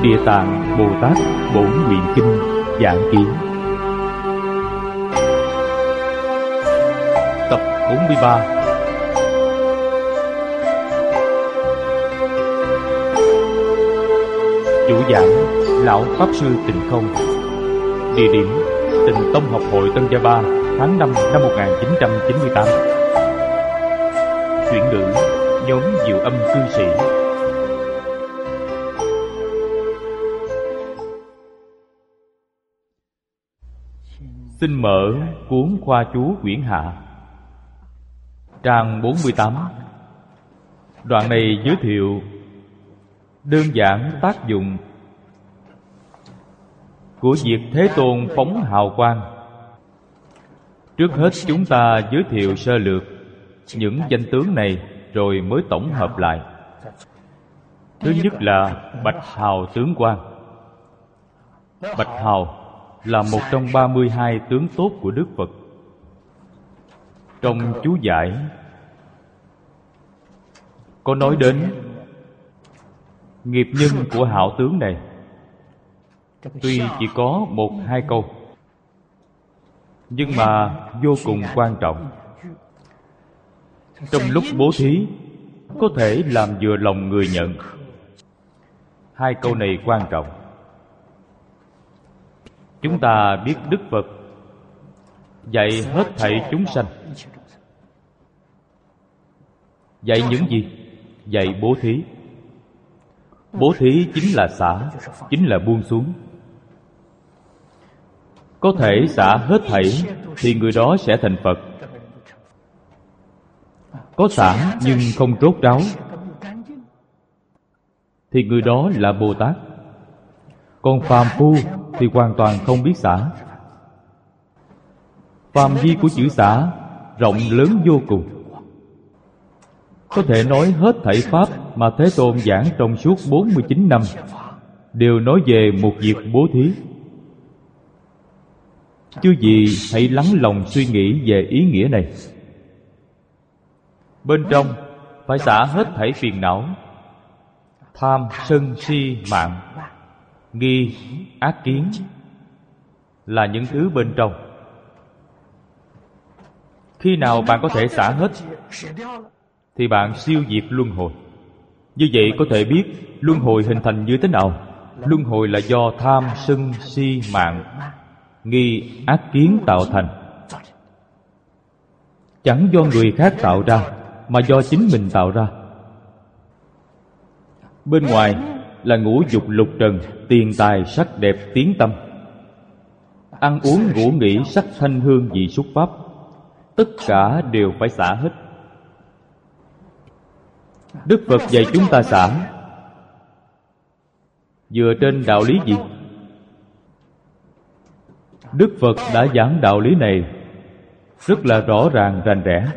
Địa Tạng Bồ Tát Bổn Nguyện Kinh Giảng Ký Tập 43. Chủ giảng Lão Pháp Sư Tịnh Không. Địa điểm Tịnh Tông Học hội Tân Gia Ba, tháng 5 năm 1998. Chuyển ngữ nhóm Diệu Âm Cư Sĩ. Xin mở cuốn Khoa Chú quyển hạ, trang 48. Đoạn này giới thiệu đơn giản tác dụng của việc Thế Tôn phóng hào quang. Trước hết chúng ta giới thiệu sơ lược những danh tướng này, rồi mới tổng hợp lại. Thứ nhất là Bạch Hào tướng quang. Bạch Hào là một trong 32 tướng tốt của Đức Phật. Trong chú giải có nói đến nghiệp nhân của hảo tướng này. Tuy chỉ có 1-2 câu, nhưng mà vô cùng quan trọng. Trong lúc bố thí có thể làm vừa lòng người nhận. 2 câu này quan trọng. Chúng ta biết Đức Phật dạy hết thảy chúng sanh. Dạy những gì? Dạy bố thí. Bố thí chính là xả, chính là buông xuống. Có thể xả hết thảy thì người đó sẽ thành Phật. Có xả nhưng không rốt ráo thì người đó là Bồ Tát. Còn phàm phu thì hoàn toàn không biết xả. Phạm vi của chữ xả rộng lớn vô cùng. Có thể nói hết thảy pháp mà Thế Tôn giảng trong suốt 49 năm đều nói về một việc bố thí. Chư vị hãy lắng lòng suy nghĩ về ý nghĩa này. Bên trong phải xả hết thảy phiền não, tham, sân, si, mạng, nghi, ác kiến, là những thứ bên trong. Khi nào bạn có thể xả hết thì bạn siêu diệt luân hồi. Như vậy có thể biết luân hồi hình thành như thế nào. Luân hồi là do tham, sân, si, mạng, nghi, ác kiến tạo thành. Chẳng do người khác tạo ra, mà do chính mình tạo ra. Bên ngoài là ngũ dục lục trần, tiền tài, sắc đẹp, tiếng tâm, ăn uống ngủ nghỉ, sắc thanh hương vị xúc pháp, tất cả đều phải xả hết. Đức Phật dạy chúng ta xả dựa trên đạo lý gì? Đức Phật đã giảng đạo lý này rất là rõ ràng rành rẽ.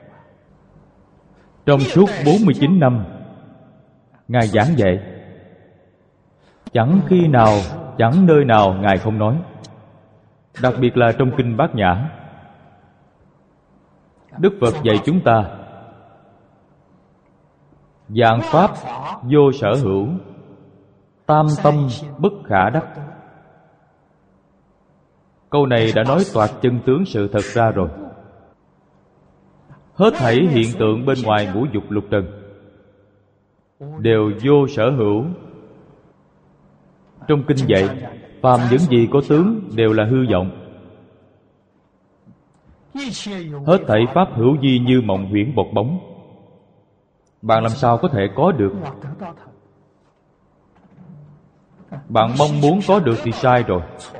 Trong suốt 49 năm Ngài giảng dạy, chẳng khi nào, chẳng nơi nào Ngài không nói. Đặc biệt là trong Kinh Bát Nhã, Đức Phật dạy chúng ta vạn pháp vô sở hữu, tam tâm bất khả đắc. Câu này đã nói toạc chân tướng sự thật ra rồi. Hết thảy hiện tượng bên ngoài ngũ dục lục trần đều vô sở hữu. Trong kinh dạy, phàm những gì có tướng đều là hư vọng. Hết thảy pháp hữu vi như mộng huyễn bọt bóng. Bạn làm sao có thể có được? Bạn mong muốn có được thì sai rồi.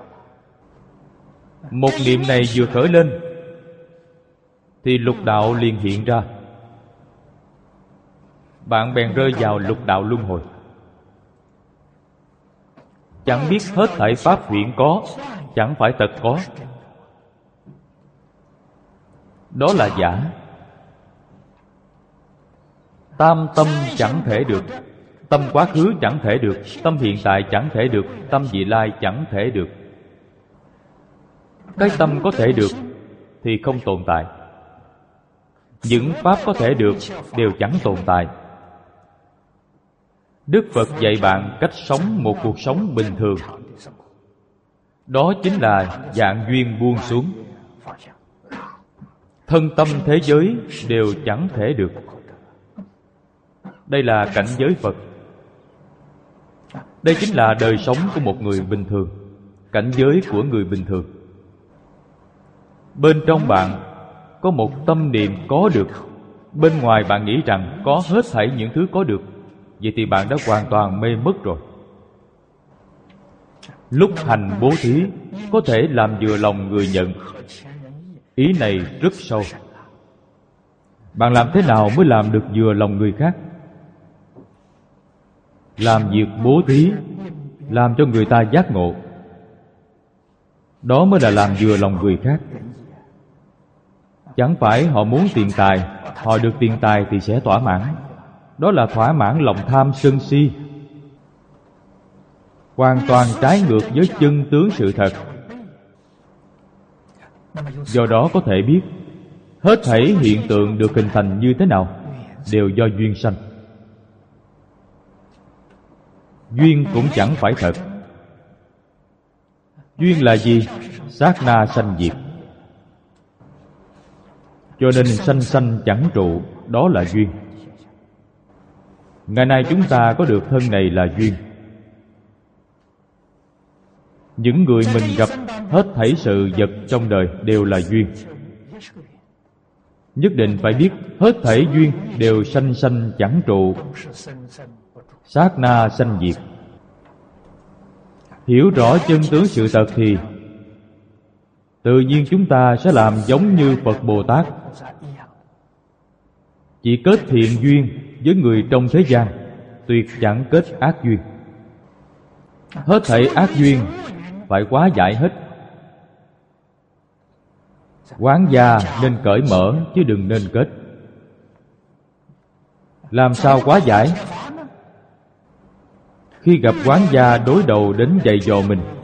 Một niệm này vừa khởi lên thì lục đạo liền hiện ra. Bạn bèn rơi vào lục đạo luân hồi. Chẳng biết hết thảy pháp huyễn có, chẳng phải thật có. Đó là giả. Tam tâm chẳng thể được. Tâm quá khứ chẳng thể được. Tâm hiện tại chẳng thể được. Tâm vị lai chẳng thể được. Cái tâm có thể được thì không tồn tại. Những pháp có thể được đều chẳng tồn tại. Đức Phật dạy bạn cách sống một cuộc sống bình thường. Đó chính là dạng duyên buông xuống. Thân tâm thế giới đều chẳng thể được. Đây là cảnh giới Phật. Đây chính là đời sống của một người bình thường, cảnh giới của người bình thường. Bên trong bạn có một tâm niệm có được, bên ngoài bạn nghĩ rằng có hết thảy những thứ có được. Vậy thì bạn đã hoàn toàn mê mất rồi. Lúc hành bố thí có thể làm vừa lòng người nhận. Ý này rất sâu. Bạn làm thế nào mới làm được vừa lòng người khác? Làm việc bố thí, làm cho người ta giác ngộ, đó mới là làm vừa lòng người khác. Chẳng phải họ muốn tiền tài, họ được tiền tài thì sẽ thỏa mãn. Đó là thỏa mãn lòng tham sân si, hoàn toàn trái ngược với chân tướng sự thật. Do đó có thể biết hết thảy hiện tượng được hình thành như thế nào đều do duyên sanh. Duyên cũng chẳng phải thật. Duyên là gì? Sát na sanh diệt. Cho nên sanh sanh chẳng trụ, đó là duyên. Ngày nay chúng ta có được thân này là duyên. Những người mình gặp, hết thảy sự vật trong đời đều là duyên. Nhất định phải biết hết thảy duyên đều sanh sanh chẳng trụ, sát na sanh diệt. Hiểu rõ chân tướng sự thật thì tự nhiên chúng ta sẽ làm giống như Phật Bồ Tát. Chỉ kết thiện duyên với người trong thế gian, tuyệt chẳng kết ác duyên. Hết thảy ác duyên phải hóa giải hết. Quán gia nên cởi mở chứ đừng nên kết. Làm sao hóa giải? Khi gặp quán gia đối đầu đến dày dò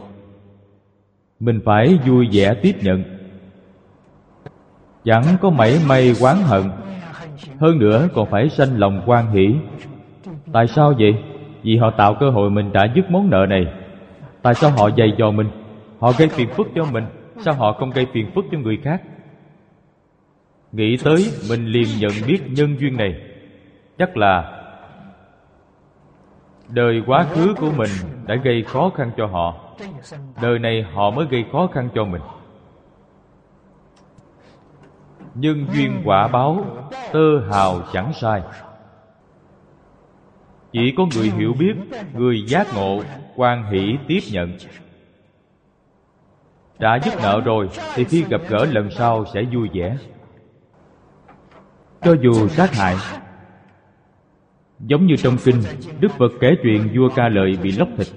mình phải vui vẻ tiếp nhận, chẳng có mảy may oán hận. Hơn nữa còn phải sanh lòng hoan hỷ. Tại sao vậy? Vì họ tạo cơ hội mình trả dứt món nợ này. Tại sao họ dày dò mình? Họ gây phiền phức cho mình, sao họ không gây phiền phức cho người khác? Nghĩ tới mình liền nhận biết nhân duyên này. Chắc là đời quá khứ của mình đã gây khó khăn cho họ, đời này họ mới gây khó khăn cho mình. Nhân duyên quả báo, tơ hào chẳng sai. Chỉ có người hiểu biết, người giác ngộ, hoan hỷ tiếp nhận. Đã dứt nợ rồi thì khi gặp gỡ lần sau sẽ vui vẻ. Cho dù sát hại, giống như trong kinh, Đức Phật kể chuyện vua Ca Lợi bị lóc thịt.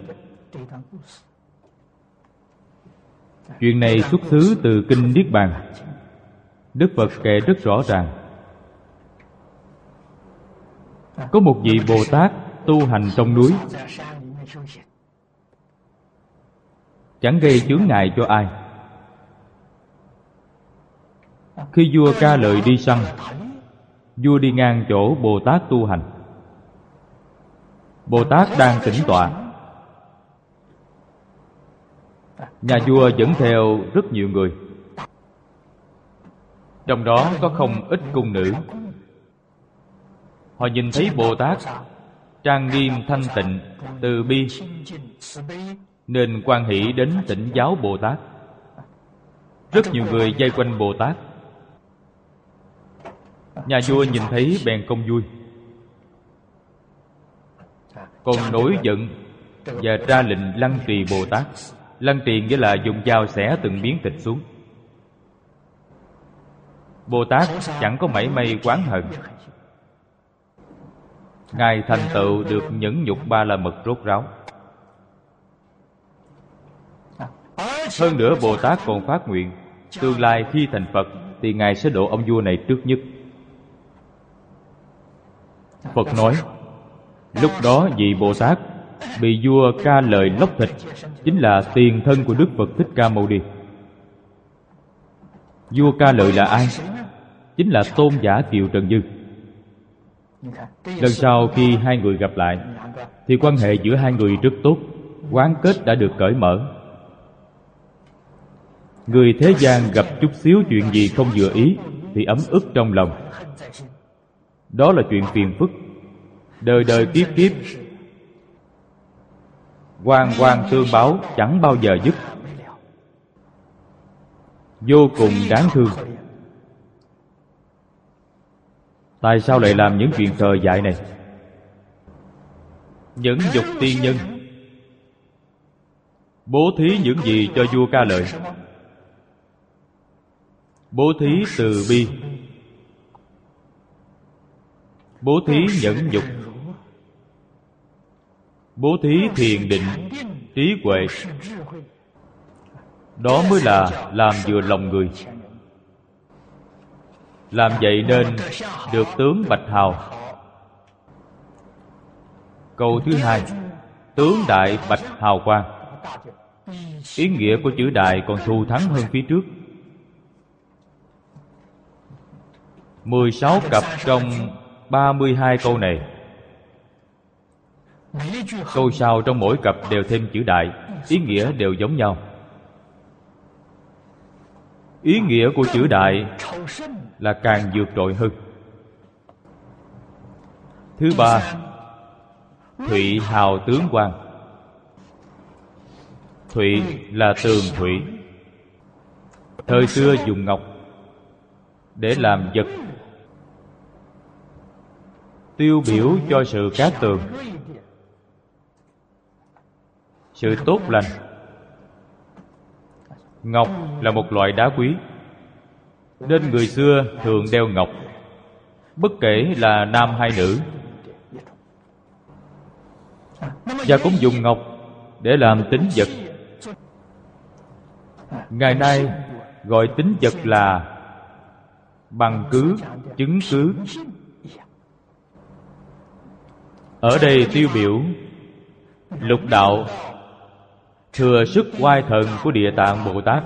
Chuyện này xuất xứ từ kinh Niết Bàn. Đức Phật kể rất rõ ràng. Có một vị Bồ Tát tu hành trong núi, chẳng gây chướng ngại cho ai. Khi vua Ca Lợi đi săn, vua đi ngang chỗ Bồ Tát tu hành. Bồ Tát đang tĩnh tọa. Nhà vua dẫn theo rất nhiều người, trong đó có không ít cung nữ. Họ nhìn thấy Bồ Tát trang nghiêm thanh tịnh, từ bi, nên hoan hỷ đến thỉnh giáo Bồ Tát. Rất nhiều người vây quanh Bồ Tát. Nhà vua nhìn thấy bèn không vui, còn nổi giận và ra lệnh lăng trì Bồ Tát. Lăng trì nghĩa là dùng dao xẻ từng miếng thịt xuống. Bồ Tát chẳng có mảy may oán hận. Ngài thành tựu được nhẫn nhục ba la mật rốt ráo. Hơn nữa Bồ Tát còn phát nguyện, tương lai khi thành Phật thì Ngài sẽ độ ông vua này trước nhất. Phật nói, lúc đó vị Bồ Tát bị vua Ca Lợi lóc thịt chính là tiền thân của Đức Phật Thích Ca Mâu Ni. Vua Ca Lợi là ai? Chính là tôn giả Kiều Trần Như. Lần sau khi hai người gặp lại thì quan hệ giữa hai người rất tốt, quán kết đã được cởi mở. Người thế gian gặp chút xíu chuyện gì không vừa ý thì ấm ức trong lòng. Đó là chuyện phiền phức, đời đời kiếp kiếp, oan oan tương báo, chẳng bao giờ dứt, vô cùng đáng thương. Tại sao lại làm những chuyện khờ dại này? Nhẫn nhục tiên nhân bố thí những gì cho vua ca lợi? Bố thí từ bi, bố thí nhẫn nhục, bố thí thiền định, trí huệ. Đó mới là làm vừa lòng người. Làm vậy nên được tướng bạch hào. Câu thứ hai, tướng đại bạch hào quang. Ý nghĩa của chữ đại còn thù thắng hơn phía trước. 16 cặp trong 32 câu này. Câu sau trong mỗi cặp đều thêm chữ đại, ý nghĩa đều giống nhau. Ý nghĩa của chữ đại là càng vượt trội hơn. Thứ ba, thụy hào tướng quang. Thụy là tường thụy. Thời xưa dùng ngọc để làm vật tiêu biểu cho sự cát tường, sự tốt lành. Ngọc là một loại đá quý, nên người xưa thường đeo ngọc, bất kể là nam hay nữ. Và cũng dùng ngọc để làm tín vật. Ngày nay gọi tín vật là bằng cứ, chứng cứ. Ở đây tiêu biểu lục đạo thừa sức oai thần của Địa Tạng Bồ Tát,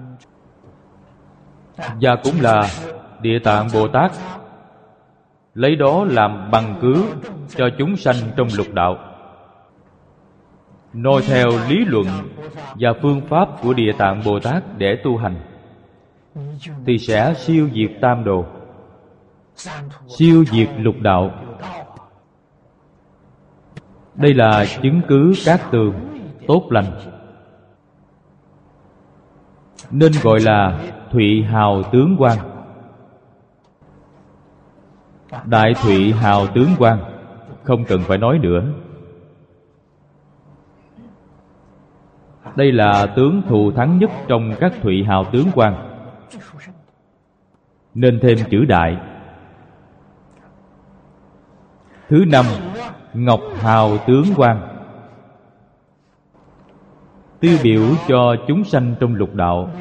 và cũng là Địa Tạng Bồ Tát lấy đó làm bằng cứ cho chúng sanh trong lục đạo. Noi theo lý luận và phương pháp của Địa Tạng Bồ Tát để tu hành thì sẽ siêu diệt tam đồ, siêu diệt lục đạo. Đây là chứng cứ cát tường, tốt lành, nên gọi là thụy hào tướng quang. Đại thụy hào tướng quang không cần phải nói nữa. Đây là tướng thù thắng nhất trong các thụy hào tướng quang, nên thêm chữ đại. Thứ năm, ngọc hào tướng quang, tiêu biểu cho chúng sanh trong lục đạo.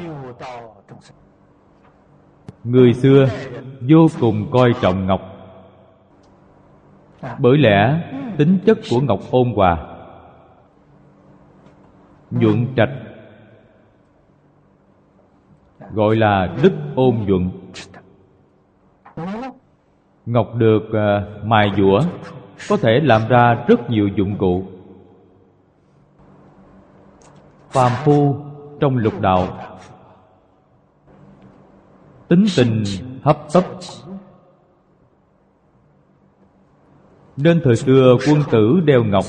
Người xưa vô cùng coi trọng ngọc, bởi lẽ tính chất của ngọc ôn hòa, nhuận trạch, gọi là đức ôn nhuận. Ngọc được mài dũa, có thể làm ra rất nhiều dụng cụ. Phàm phu trong lục đạo tính tình hấp tấp, nên thời xưa quân tử đeo ngọc.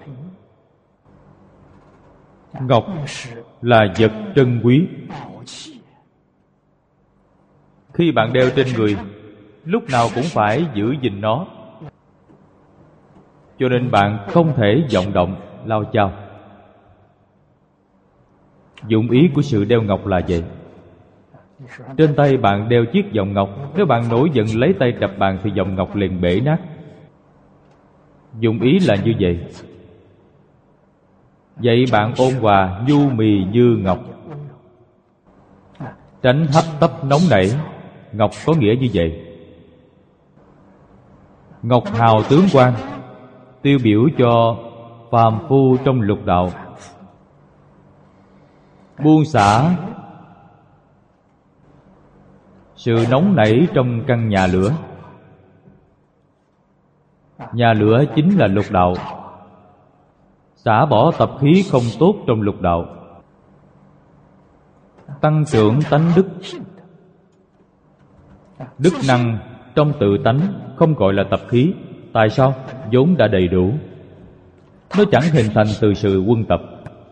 Ngọc là vật trân quý. Khi bạn đeo trên người, lúc nào cũng phải giữ gìn nó, cho nên bạn không thể vọng động, lao chao. Dụng ý của sự đeo ngọc là vậy. Trên tay bạn đeo chiếc vòng ngọc, nếu bạn nổi giận lấy tay đập bàn thì vòng ngọc liền bể nát. Dụng ý là như vậy. Vậy bạn ôn hòa, nhu mì như ngọc, tránh hấp tấp nóng nảy. Ngọc có nghĩa như vậy. Ngọc hào tướng quang, tiêu biểu cho phàm phu trong lục đạo. Buông xả sự nóng nảy trong căn nhà lửa, Nhà lửa chính là lục đạo. Xả bỏ tập khí không tốt trong lục đạo, tăng trưởng tánh đức. Đức năng trong tự tánh không gọi là tập khí. Tại sao? Vốn đã đầy đủ. Nó chẳng hình thành từ sự quân tập.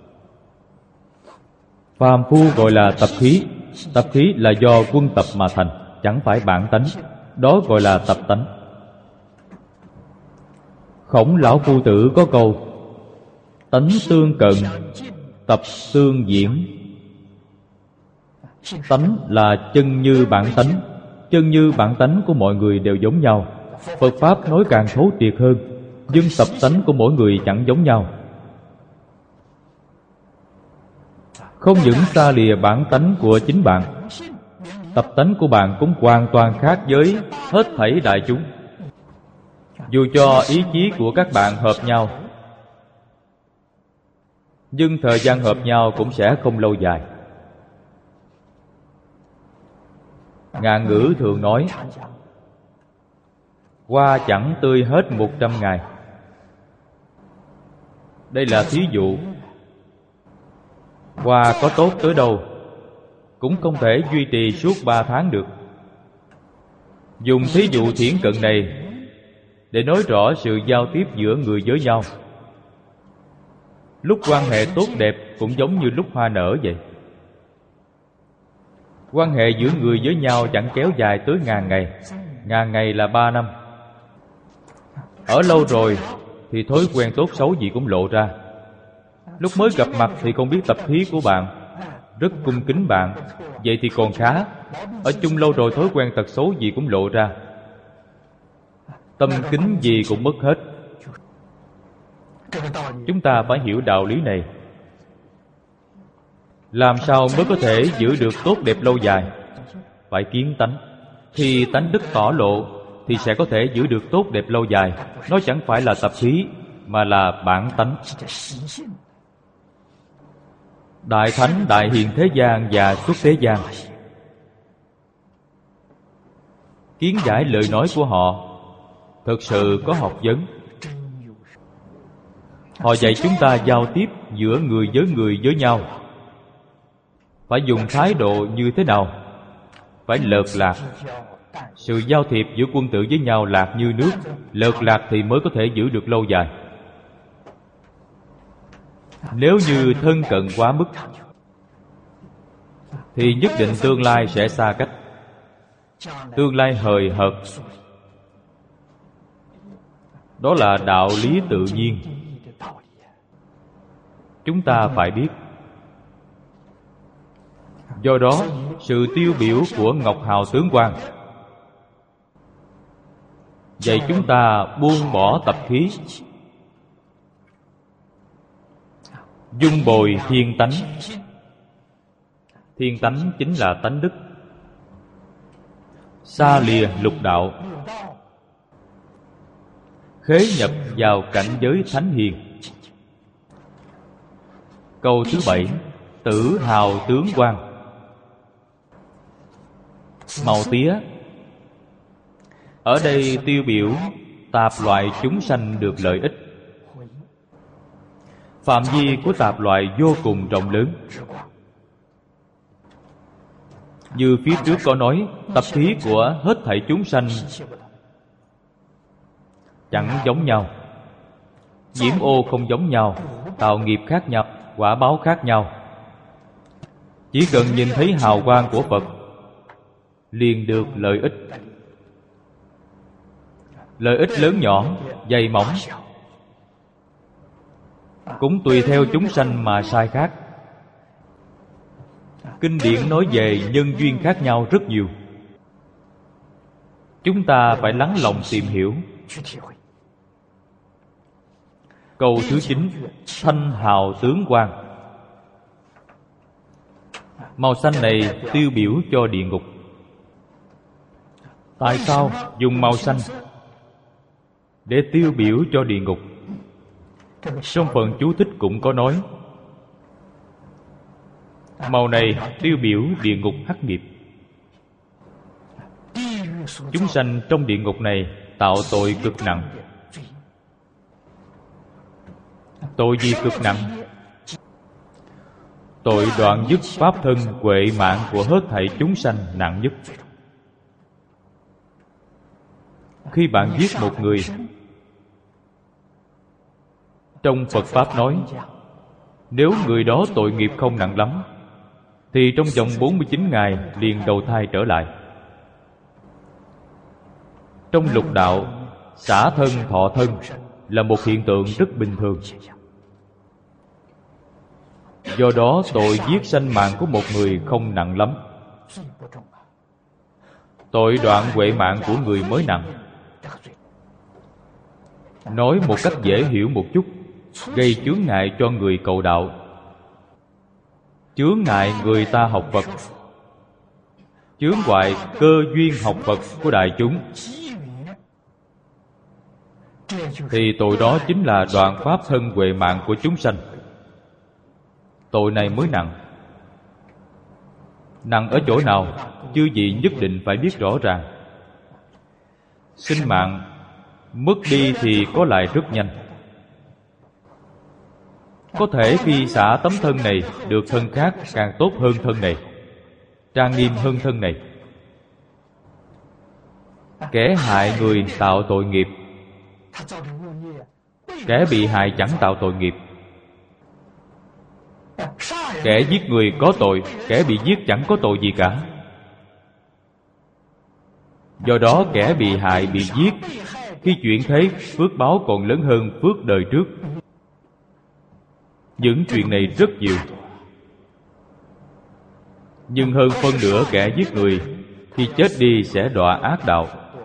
Phàm phu gọi là tập khí. Tập khí là do quân tập mà thành, chẳng phải bản tánh. Đó gọi là tập tánh. Khổng lão phu tử có câu: tánh tương cận, tập tương diễn. Tánh là chân như bản tánh. Chân như bản tánh của mọi người đều giống nhau. Phật Pháp nói càng thấu triệt hơn, nhưng tập tánh của mỗi người chẳng giống nhau. Không những xa lìa bản tánh của chính bạn, tập tánh của bạn cũng hoàn toàn khác với hết thảy đại chúng. Dù cho ý chí của các bạn hợp nhau, nhưng thời gian hợp nhau cũng sẽ không lâu dài. Ngạn ngữ thường nói: hoa chẳng tươi hết 100 ngày. Đây là thí dụ. Hoa có tốt tới đâu cũng không thể duy trì suốt 3 tháng được. Dùng thí dụ thiển cận này để nói rõ sự giao tiếp giữa người với nhau. Lúc quan hệ tốt đẹp cũng giống như lúc hoa nở vậy. Quan hệ giữa người với nhau chẳng kéo dài tới 1000 ngày. 1000 ngày là 3 năm. Ở lâu rồi thì thói quen tốt xấu gì cũng lộ ra. Lúc mới gặp mặt thì không biết tập khí của bạn, rất cung kính bạn, vậy thì còn khá. Ở chung lâu rồi thói quen tật xấu gì cũng lộ ra, tâm kính gì cũng mất hết. Chúng ta phải hiểu đạo lý này. Làm sao mới có thể giữ được tốt đẹp lâu dài? Phải kiến tánh. Khi tánh đức tỏ lộ thì sẽ có thể giữ được tốt đẹp lâu dài. Nó chẳng phải là tập khí, mà là bản tánh. Đại thánh đại hiền thế gian và xuất thế gian, kiến giải lời nói của họ thực sự có học vấn. Họ dạy chúng ta giao tiếp giữa người với nhau phải dùng thái độ như thế nào, phải lợt lạc. Sự giao thiệp giữa quân tử với nhau lạc như nước, lợt lạc thì mới có thể giữ được lâu dài. Nếu như thân cận quá mức thì nhất định tương lai sẽ xa cách, tương lai hời hợt. Đó là đạo lý tự nhiên. Chúng ta phải biết. Do đó, sự tiêu biểu của Ngọc Hào Tướng Quang dạy chúng ta buông bỏ tập khí, dung bồi thiên tánh. Thiên tánh chính là tánh đức. Xa lìa lục đạo, khế nhập vào cảnh giới thánh hiền. Câu thứ 7: tử hào tướng quang. Màu tía ở đây tiêu biểu tạp loại chúng sanh được lợi ích. Phạm vi của tạp loại vô cùng rộng lớn. Như phía trước có nói, tập khí của hết thảy chúng sanh chẳng giống nhau. Nhiễm ô không giống nhau, tạo nghiệp khác nhau, quả báo khác nhau. Chỉ cần nhìn thấy hào quang của Phật liền được lợi ích. Lợi ích lớn nhỏ, dày mỏng cũng tùy theo chúng sanh mà sai khác. Kinh điển nói về nhân duyên khác nhau rất nhiều. Chúng ta phải lắng lòng tìm hiểu. Câu thứ 9: thanh hào tướng quang. Màu xanh này tiêu biểu cho địa ngục. Tại sao dùng màu xanh để tiêu biểu cho địa ngục? Trong phần chú thích cũng có nói, màu này tiêu biểu địa ngục hắc nghiệp. Chúng sanh trong địa ngục này tạo tội cực nặng, tội gì cực nặng. Tội đoạn dứt pháp thân huệ mạng của hết thảy chúng sanh nặng nhất. Khi bạn giết một người, trong Phật Pháp nói, nếu người đó tội nghiệp không nặng lắm, thì trong vòng 49 ngày liền đầu thai trở lại. Trong lục đạo, xả thân thọ thân là một hiện tượng rất bình thường. Do đó tội giết sanh mạng của một người không nặng lắm. Tội đoạn huệ mạng của người mới nặng. Nói một cách dễ hiểu một chút, gây chướng ngại cho người cầu đạo, chướng ngại người ta học Phật, chướng hoại cơ duyên học Phật của đại chúng, thì tội đó chính là đoạn pháp thân huệ mạng của chúng sanh. Tội này mới nặng. Nặng ở chỗ nào, chư vị nhất định phải biết rõ ràng. Sinh mạng mất đi thì có lại rất nhanh. Có thể khi xả tấm thân này, được thân khác càng tốt hơn thân này, trang nghiêm hơn thân này. Kẻ hại người tạo tội nghiệp, kẻ bị hại chẳng tạo tội nghiệp. Kẻ giết người có tội, kẻ bị giết chẳng có tội gì cả. Do đó kẻ bị hại bị giết, khi chuyển thế phước báo còn lớn hơn phước đời trước. Những chuyện này rất nhiều. Nhưng hơn phân nửa kẻ giết người, khi chết đi sẽ đọa ác đạo.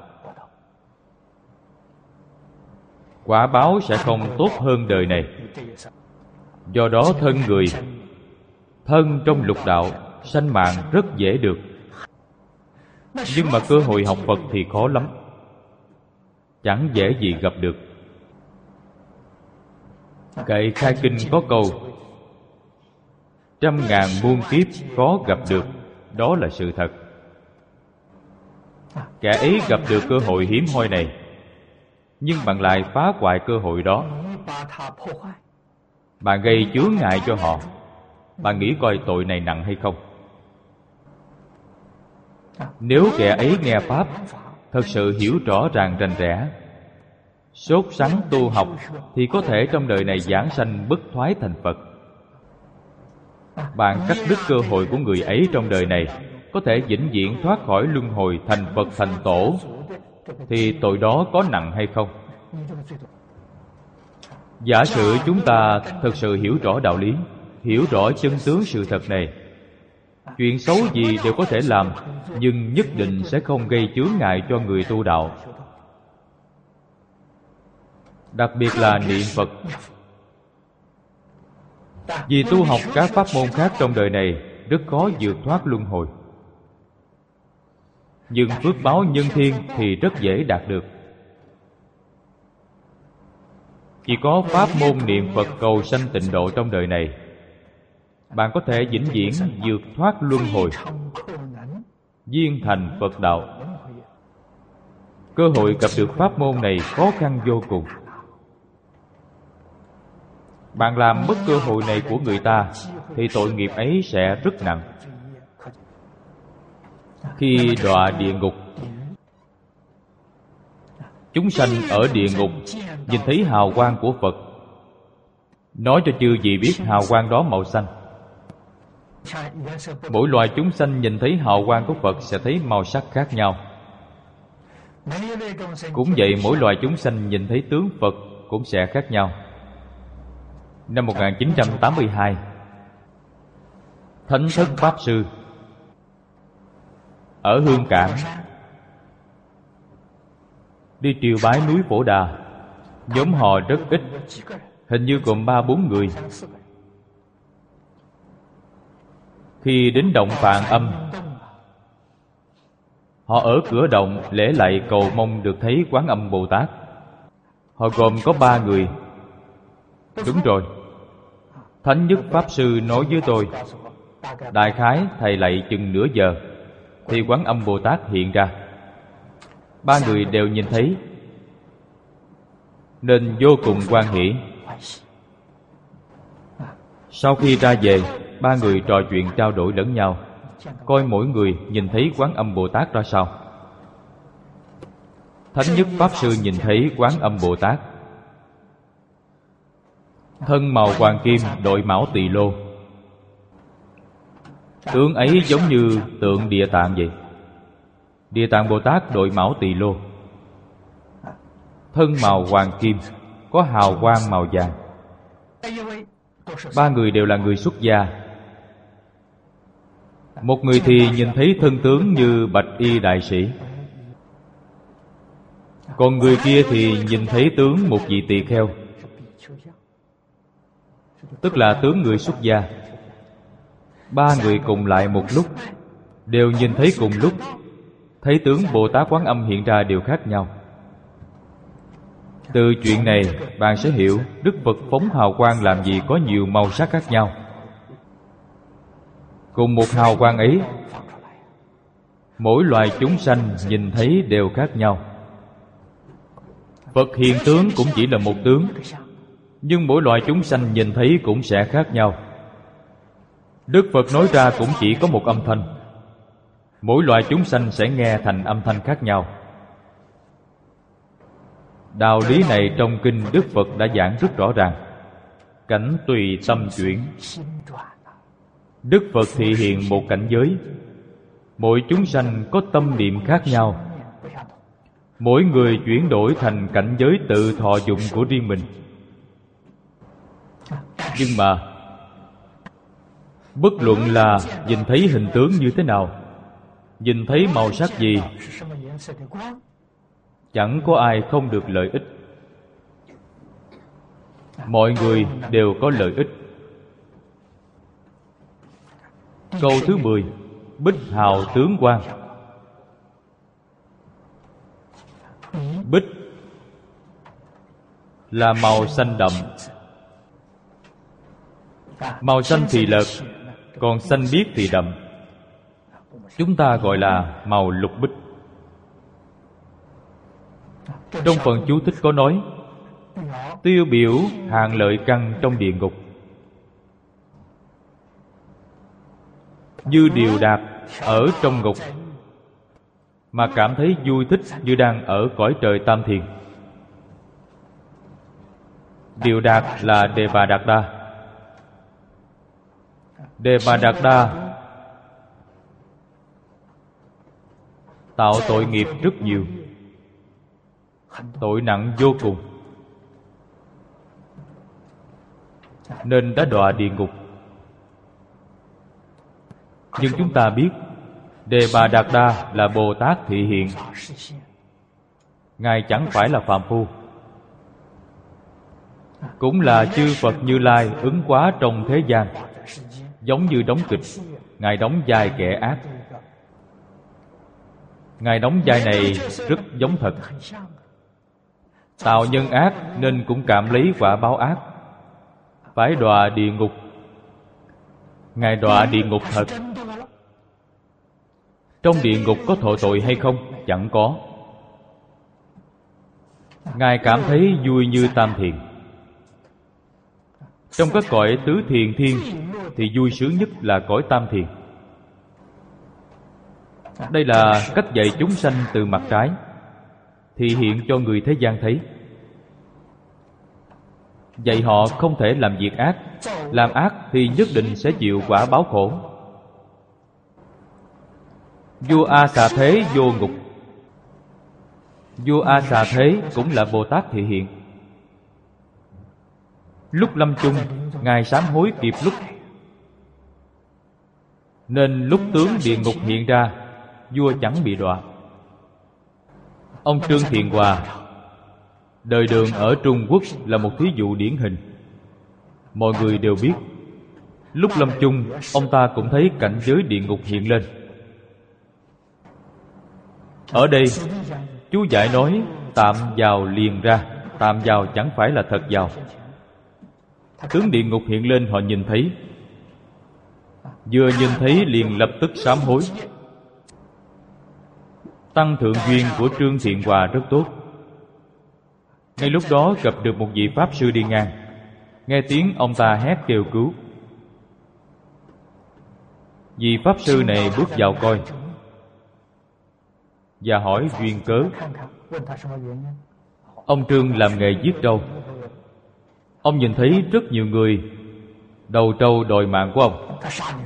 Quả báo sẽ không tốt hơn đời này. Do đó thân người, thân trong lục đạo, sanh mạng rất dễ được. Nhưng mà cơ hội học Phật thì khó lắm, chẳng dễ gì gặp được. Cậy khai kinh có câu, 100.000 muôn kiếp khó gặp được. Đó là sự thật. Kẻ ấy gặp được cơ hội hiếm hoi này, nhưng bạn lại phá hoại cơ hội đó. Bạn gây chướng ngại cho họ. Bạn nghĩ coi tội này nặng hay không? Nếu kẻ ấy nghe Pháp, thật sự hiểu rõ ràng rành rẽ, sốt sắng tu học, thì có thể trong đời này giảng sanh bất thoái thành Phật. Bạn cắt đứt cơ hội của người ấy trong đời này, có thể vĩnh viễn thoát khỏi luân hồi thành Phật thành Tổ, thì tội đó có nặng hay không? Giả sử chúng ta thật sự hiểu rõ đạo lý, hiểu rõ chân tướng sự thật này, chuyện xấu gì đều có thể làm, nhưng nhất định sẽ không gây chướng ngại cho người tu đạo. Đặc biệt là niệm Phật. Vì tu học các pháp môn khác trong đời này rất khó vượt thoát luân hồi, nhưng phước báo nhân thiên thì rất dễ đạt được. Chỉ có pháp môn niệm Phật cầu sanh tịnh độ trong đời này, bạn có thể vĩnh viễn vượt thoát luân hồi, viên thành Phật đạo. Cơ hội gặp được pháp môn này khó khăn vô cùng. Bạn làm mất cơ hội này của người ta, thì tội nghiệp ấy sẽ rất nặng. Khi đọa địa ngục, chúng sanh ở địa ngục nhìn thấy hào quang của Phật. Nói cho chư vị biết hào quang đó màu xanh. Mỗi loài chúng sanh nhìn thấy hào quang của Phật sẽ thấy màu sắc khác nhau. Cũng vậy, mỗi loài chúng sanh nhìn thấy tướng Phật cũng sẽ khác nhau. Năm 1982, Thánh Thất Pháp Sư ở Hương Cảng đi triều bái núi Phổ Đà. Nhóm họ rất ít, hình như gồm 3-4 người. Khi đến động Phạn Âm, họ ở cửa động lễ lạy cầu mong được thấy Quán Âm Bồ Tát. Họ gồm có 3 người. Đúng rồi, Thánh Nhất Pháp Sư nói với tôi, đại khái thầy lạy chừng nửa giờ thì Quán Âm Bồ Tát hiện ra. 3 người đều nhìn thấy, nên vô cùng hoan hỷ. Sau khi ra về, ba người trò chuyện trao đổi lẫn nhau, coi mỗi người nhìn thấy Quán Âm Bồ Tát ra sao. Thánh Nhất Pháp Sư nhìn thấy Quán Âm Bồ Tát thân màu hoàng kim, đội mão tỳ lô. Tướng ấy giống như tượng Địa Tạng vậy. Địa Tạng Bồ Tát đội mão tỳ lô, thân màu hoàng kim, có hào quang màu vàng. Ba người đều là người xuất gia. Một người thì nhìn thấy thân tướng như bạch y đại sĩ, còn người kia thì nhìn thấy tướng một vị tỳ kheo, tức là tướng người xuất gia. Ba người cùng lại một lúc, đều nhìn thấy cùng lúc, thấy tướng Bồ Tát Quán Âm hiện ra đều khác nhau. Từ chuyện này bạn sẽ hiểu Đức Phật phóng hào quang làm gì có nhiều màu sắc khác nhau. Cùng một hào quang ấy, mỗi loài chúng sanh nhìn thấy đều khác nhau. Phật hiện tướng cũng chỉ là một tướng, nhưng mỗi loài chúng sanh nhìn thấy cũng sẽ khác nhau. Đức Phật nói ra cũng chỉ có một âm thanh, mỗi loài chúng sanh sẽ nghe thành âm thanh khác nhau. Đạo lý này trong kinh Đức Phật đã giảng rất rõ ràng. Cảnh tùy tâm chuyển. Đức Phật thị hiện một cảnh giới, mỗi chúng sanh có tâm niệm khác nhau, mỗi người chuyển đổi thành cảnh giới tự thọ dụng của riêng mình. Nhưng mà bất luận là nhìn thấy hình tướng như thế nào, nhìn thấy màu sắc gì, chẳng có ai không được lợi ích. Mọi người đều có lợi ích. Câu thứ 10: Bích hào tướng quang. Bích là màu xanh đậm, màu xanh thì lợt, còn xanh biếc thì đậm. Chúng ta gọi là màu lục bích. Trong phần chú thích có nói, tiêu biểu hàng lợi căn trong địa ngục, như điều đạt ở trong ngục mà cảm thấy vui thích như đang ở cõi trời tam thiền. Điều đạt là Đề Bà Đạt Đa. Đề Bà Đạt Đa tạo tội nghiệp rất nhiều, tội nặng vô cùng, nên đã đọa địa ngục. Nhưng chúng ta biết Đề Bà Đạt Đa là Bồ Tát thị hiện, Ngài chẳng phải là phàm phu, cũng là chư Phật Như Lai ứng hóa trong thế gian. Giống như đóng kịch, Ngài đóng vai kẻ ác. Ngài đóng vai này rất giống thật. Tạo nhân ác nên cũng cảm lấy quả báo ác, phải đọa địa ngục. Ngài đọa địa ngục thật. Trong địa ngục có thọ tội hay không? Chẳng có. Ngài cảm thấy vui như tam thiền. Trong các cõi tứ thiền thiên thì vui sướng nhất là cõi tam thiền. Đây là cách dạy chúng sanh từ mặt trái, thị hiện cho người thế gian thấy. Dạy họ không thể làm việc ác, làm ác thì nhất định sẽ chịu quả báo khổ. Vua A Xà Thế vô ngục. Vua A Xà Thế cũng là Bồ Tát thị hiện. Lúc lâm chung, Ngài sám hối kịp lúc, nên lúc tướng địa ngục hiện ra, vua chẳng bị đọa. Ông Trương Thiện Hòa, đời Đường ở Trung Quốc, là một thí dụ điển hình. Mọi người đều biết, lúc lâm chung, ông ta cũng thấy cảnh giới địa ngục hiện lên. Ở đây, chú giải nói tạm vào liền ra. Tạm vào chẳng phải là thật vào. Tướng địa ngục hiện lên họ nhìn thấy, vừa nhìn thấy liền lập tức sám hối. Tăng thượng duyên của Trương Thiện Hòa rất tốt. Ngay lúc đó gặp được một vị Pháp Sư đi ngang, nghe tiếng ông ta hét kêu cứu, Vị Pháp Sư này bước vào coi và hỏi duyên cớ. Ông Trương làm nghề giết trâu. Ông nhìn thấy rất nhiều người đầu trâu đòi mạng của ông.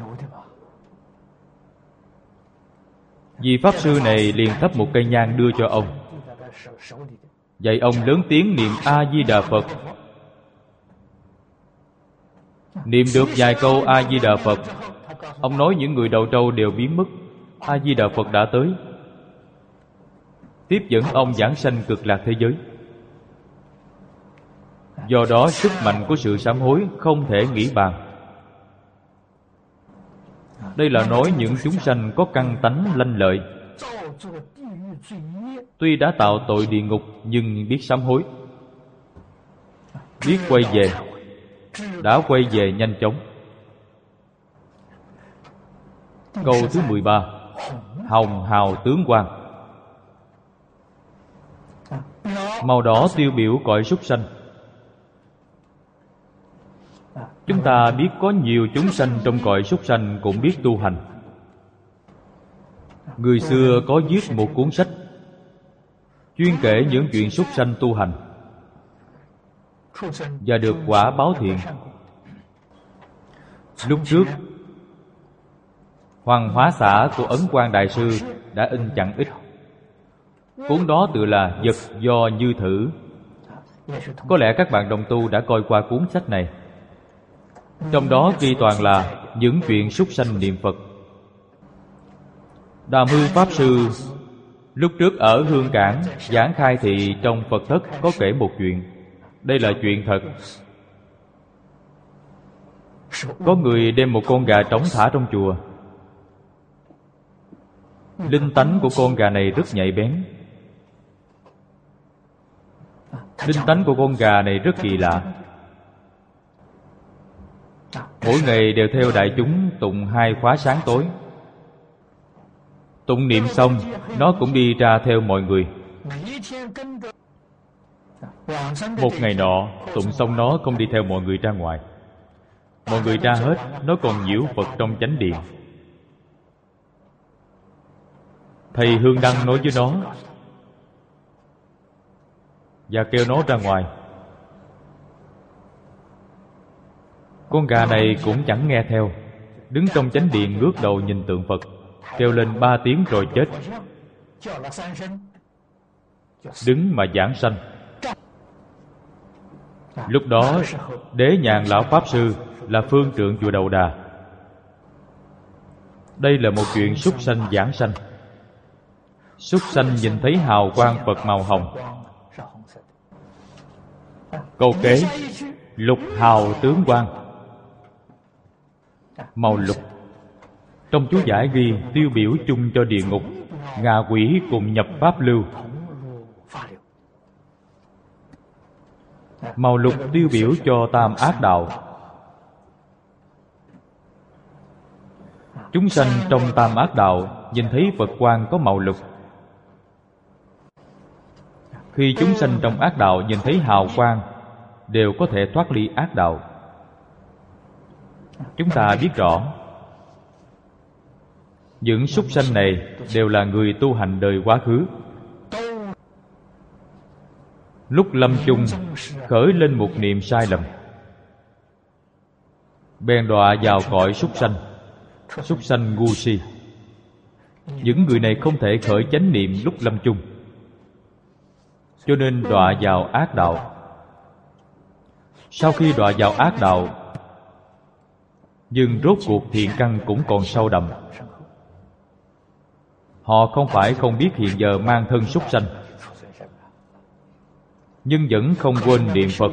Vị Pháp Sư này liền thắp một cây nhang đưa cho ông, dạy ông lớn tiếng niệm A-di-đà Phật. Niệm được vài câu A-di-đà Phật, ông nói những người đầu trâu đều biến mất. A-di-đà Phật đã tới, tiếp dẫn ông giảng sanh cực lạc thế giới. Do đó sức mạnh của sự sám hối không thể nghĩ bàn. Đây là nói những chúng sanh có căn tánh lanh lợi, tuy đã tạo tội địa ngục nhưng biết sám hối, biết quay về, đã quay về nhanh chóng. Câu thứ 13: hồng hào tướng quang. Màu đỏ tiêu biểu cõi súc sanh. Chúng ta biết có nhiều chúng sanh trong cõi súc sanh cũng biết tu hành. Người xưa có viết một cuốn sách chuyên kể những chuyện súc sanh tu hành và được quả báo thiện. Lúc trước, Hoàng Hóa Xã của Ấn Quang Đại Sư đã in chẳng ít. Cuốn đó tự là Vật Do Như Thử. Có lẽ các bạn đồng tu đã coi qua cuốn sách này. Trong đó ghi toàn là những chuyện súc sanh niệm Phật. Đàm Hư Pháp Sư lúc trước ở Hương Cảng giảng khai thị trong Phật thất có kể một chuyện. Đây là chuyện thật. Có người đem một con gà trống thả trong chùa. Linh tánh của con gà này rất nhạy bén. Linh tánh của con gà này rất kỳ lạ. Mỗi ngày đều theo đại chúng tụng 2 khóa sáng tối. Tụng niệm xong, nó cũng đi ra theo mọi người. Một ngày nọ, tụng xong nó không đi theo mọi người ra ngoài. Mọi người ra hết, nó còn nhiễu Phật trong chánh điện. Thầy Hương Đăng nói với nó và kêu nó ra ngoài. Con gà này cũng chẳng nghe theo, đứng trong chánh điện ngước đầu nhìn tượng Phật, kêu lên 3 tiếng rồi chết. Đứng mà giảng sanh. Lúc đó Đế Nhàn Lão Pháp Sư là phương trượng chùa Đầu Đà. Đây là một chuyện súc sanh giảng sanh. Súc sanh nhìn thấy hào quang Phật màu hồng. Câu kế: lục hào tướng quang. Màu lục trong chú giải ghi tiêu biểu chung cho địa ngục, ngạ quỷ cùng nhập pháp lưu. Màu lục tiêu biểu cho tam ác đạo. Chúng sanh trong tam ác đạo nhìn thấy Phật quang có màu lục. Khi chúng sanh trong ác đạo nhìn thấy hào quang, đều có thể thoát ly ác đạo. Chúng ta biết rõ, những súc sanh này đều là người tu hành đời quá khứ. Lúc lâm chung khởi lên một niệm sai lầm, bèn đọa vào cõi súc sanh ngu si. Những người này không thể khởi chánh niệm lúc lâm chung, cho nên đọa vào ác đạo. Sau khi đọa vào ác đạo, nhưng rốt cuộc thiện căn cũng còn sâu đậm. Họ không phải không biết hiện giờ mang thân súc sanh, nhưng vẫn không quên niệm Phật.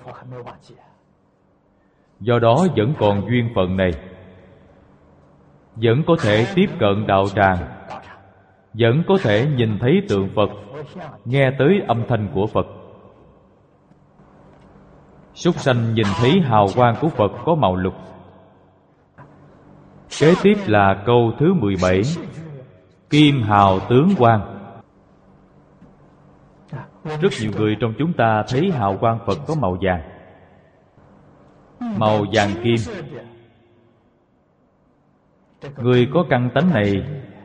Do đó vẫn còn duyên phận này, vẫn có thể tiếp cận đạo tràng, vẫn có thể nhìn thấy tượng Phật, nghe tới âm thanh của Phật. Súc sanh nhìn thấy hào quang của Phật có màu lục. Kế tiếp là câu thứ 17: kim hào tướng quang. Rất nhiều người trong chúng ta thấy hào quang Phật có màu vàng, màu vàng kim. Người có căn tánh này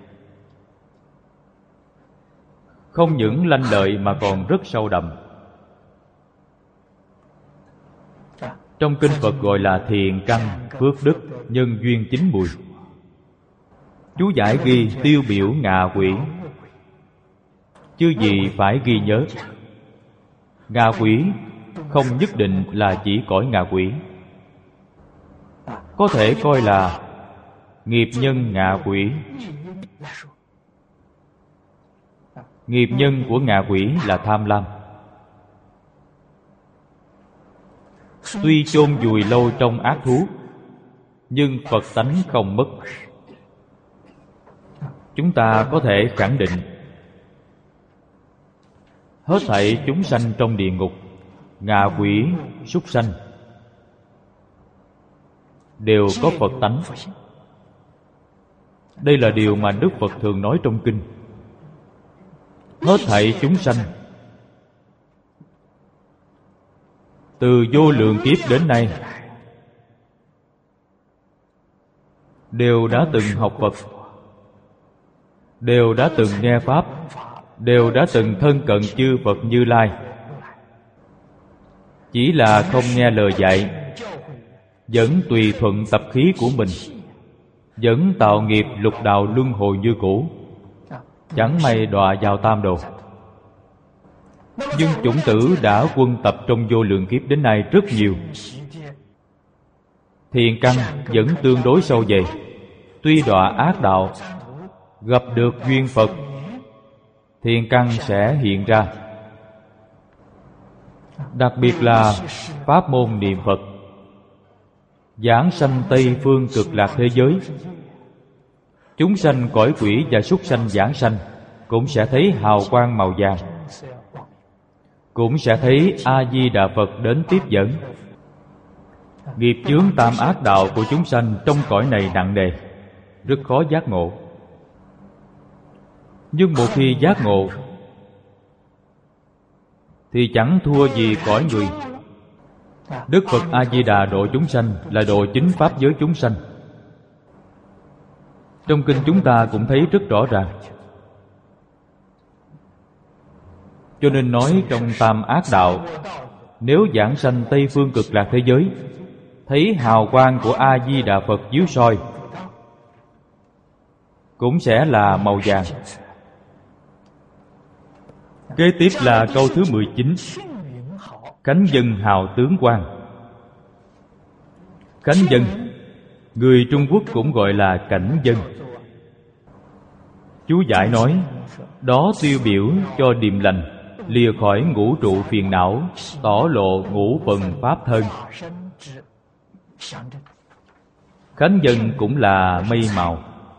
không những lanh lợi mà còn rất sâu đậm. Trong kinh Phật gọi là thiện căn, phước đức, nhân duyên chín mùi. Chú giải ghi tiêu biểu ngạ quỷ. Chứ gì phải ghi nhớ. Ngạ quỷ không nhất định là chỉ cõi ngạ quỷ, có thể coi là nghiệp nhân ngạ quỷ. Nghiệp nhân của ngạ quỷ là tham lam. Tuy chôn vùi lâu trong ác thú, nhưng Phật tánh không mất. Chúng ta có thể khẳng định hết thảy chúng sanh trong địa ngục, ngạ quỷ, súc sanh đều có Phật tánh. Đây là điều mà Đức Phật thường nói trong kinh. Hết thảy chúng sanh từ vô lượng kiếp đến nay đều đã từng học Phật, đều đã từng nghe Pháp, đều đã từng thân cận chư Phật Như Lai. Chỉ là không nghe lời dạy, vẫn tùy thuận tập khí của mình, vẫn tạo nghiệp lục đạo luân hồi như cũ, chẳng may đọa vào tam đồ. Nhưng chủng tử đã quân tập trong vô lượng kiếp đến nay rất nhiều. Thiện căn vẫn tương đối sâu dày. Tuy đọa ác đạo, gặp được duyên Phật, thiện căn sẽ hiện ra. Đặc biệt là pháp môn niệm Phật, giảng sanh Tây phương cực lạc thế giới, chúng sanh cõi quỷ và súc sanh giảng sanh cũng sẽ thấy hào quang màu vàng, cũng sẽ thấy A-di-đà Phật đến tiếp dẫn. Nghiệp chướng tam ác đạo của chúng sanh trong cõi này nặng nề, rất khó giác ngộ. Nhưng một khi giác ngộ thì chẳng thua gì cõi người. Đức Phật A-di-đà độ chúng sanh là độ chính pháp giới chúng sanh. Trong kinh chúng ta cũng thấy rất rõ ràng. Cho nên nói trong tam ác đạo, nếu giảng sanh Tây phương cực lạc thế giới, thấy hào quang của A-di-đà Phật chiếu soi, cũng sẽ là màu vàng. Kế tiếp là câu thứ 19. Cánh dân hào tướng quang. Cánh dân, người Trung Quốc cũng gọi là cảnh dân. Chú giải nói, đó tiêu biểu cho điềm lành, lìa khỏi ngũ trụ phiền não, tỏ lộ ngũ phần pháp thân. Khánh dân cũng là mây màu,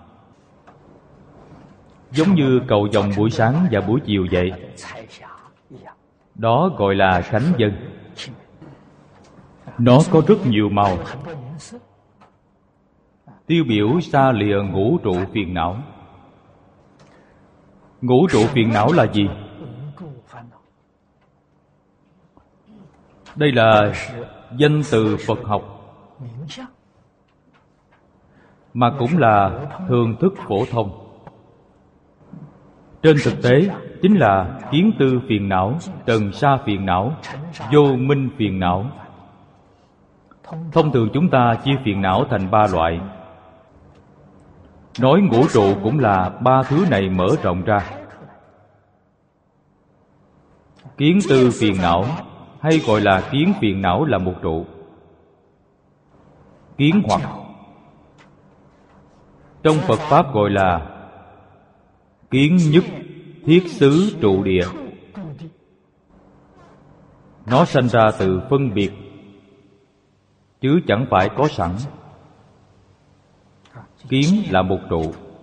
giống như cầu vồng buổi sáng và buổi chiều vậy. Đó gọi là khánh dân. Nó có rất nhiều màu, tiêu biểu xa lìa ngũ trụ phiền não. Ngũ trụ phiền não là gì? Đây là danh từ Phật học, mà cũng là thường thức phổ thông. Trên thực tế chính là kiến tư phiền não, trần sa phiền não, vô minh phiền não. Thông thường chúng ta chia phiền não thành 3 loại. Nói ngũ trụ cũng là 3 thứ này mở rộng ra. Kiến tư phiền não, hay gọi là kiến phiền não, là một trụ. Kiến hoặc trong Phật Pháp gọi là kiến nhất thiết xứ trụ địa. Nó sanh ra từ phân biệt, chứ chẳng phải có sẵn. Kiến là một trụ.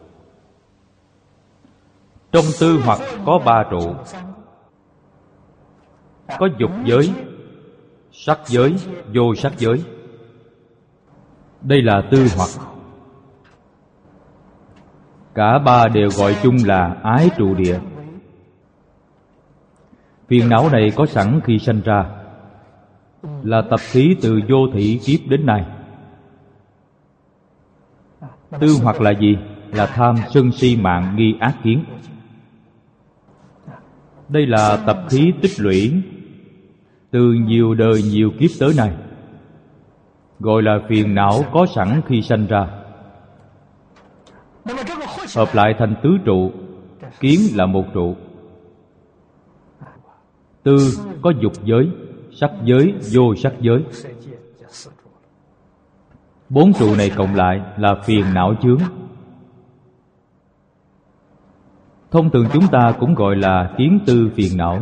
Trong tư hoặc có 3 trụ. Có dục giới, sắc giới, vô sắc giới. Đây là tư hoặc. Cả 3 đều gọi chung là ái trụ địa. Phiền não này có sẵn khi sanh ra, là tập khí từ vô thị kiếp đến nay. Tư hoặc là gì? Là tham sân si mạng nghi ác kiến. Đây là tập khí tích lũy từ nhiều đời nhiều kiếp tới nay, gọi là phiền não có sẵn khi sanh ra. Hợp lại thành tứ trụ. Kiến là một trụ. Tư có dục giới, sắc giới, vô sắc giới. 4 trụ này cộng lại là phiền não chướng. Thông thường chúng ta cũng gọi là kiến tư phiền não.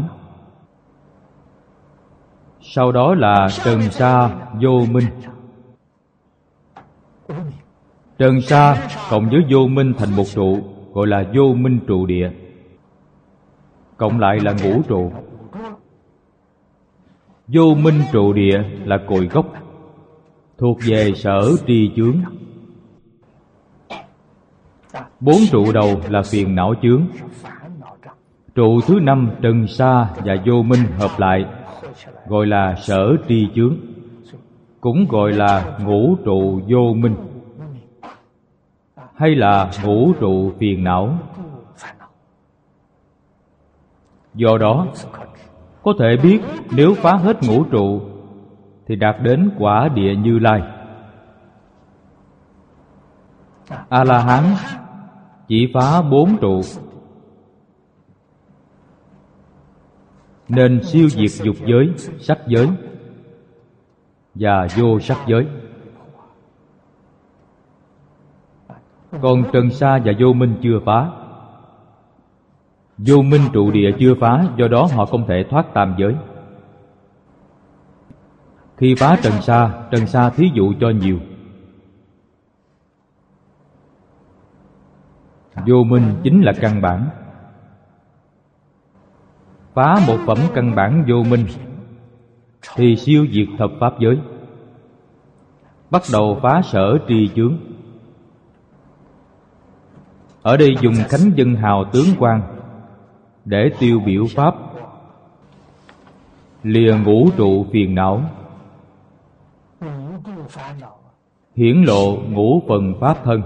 Sau đó là trần sa vô minh. Trần sa cộng với vô minh thành một trụ, gọi là vô minh trụ địa. Cộng lại là ngũ trụ. Vô minh trụ địa là cội gốc, thuộc về sở tri chướng. 4 trụ đầu là phiền não chướng. Trụ thứ 5 trần sa và vô minh hợp lại gọi là sở tri chướng, cũng gọi là ngũ trụ vô minh, hay là ngũ trụ phiền não. Do đó có thể biết nếu phá hết ngũ trụ thì đạt đến quả địa Như Lai. A-la-hán chỉ phá 4 trụ, nên siêu diệt dục giới, sắc giới và vô sắc giới. Còn trần sa và vô minh chưa phá. Vô minh trụ địa chưa phá, do đó họ không thể thoát tam giới. Khi phá trần sa thí dụ cho nhiều. Vô minh chính là căn bản. Phá một phẩm căn bản vô minh thì siêu diệt thập pháp giới, bắt đầu phá sở tri chướng. Ở đây dùng khánh dân hào tướng quan để tiêu biểu pháp, lìa ngũ trụ phiền não, hiển lộ ngũ phần pháp thân.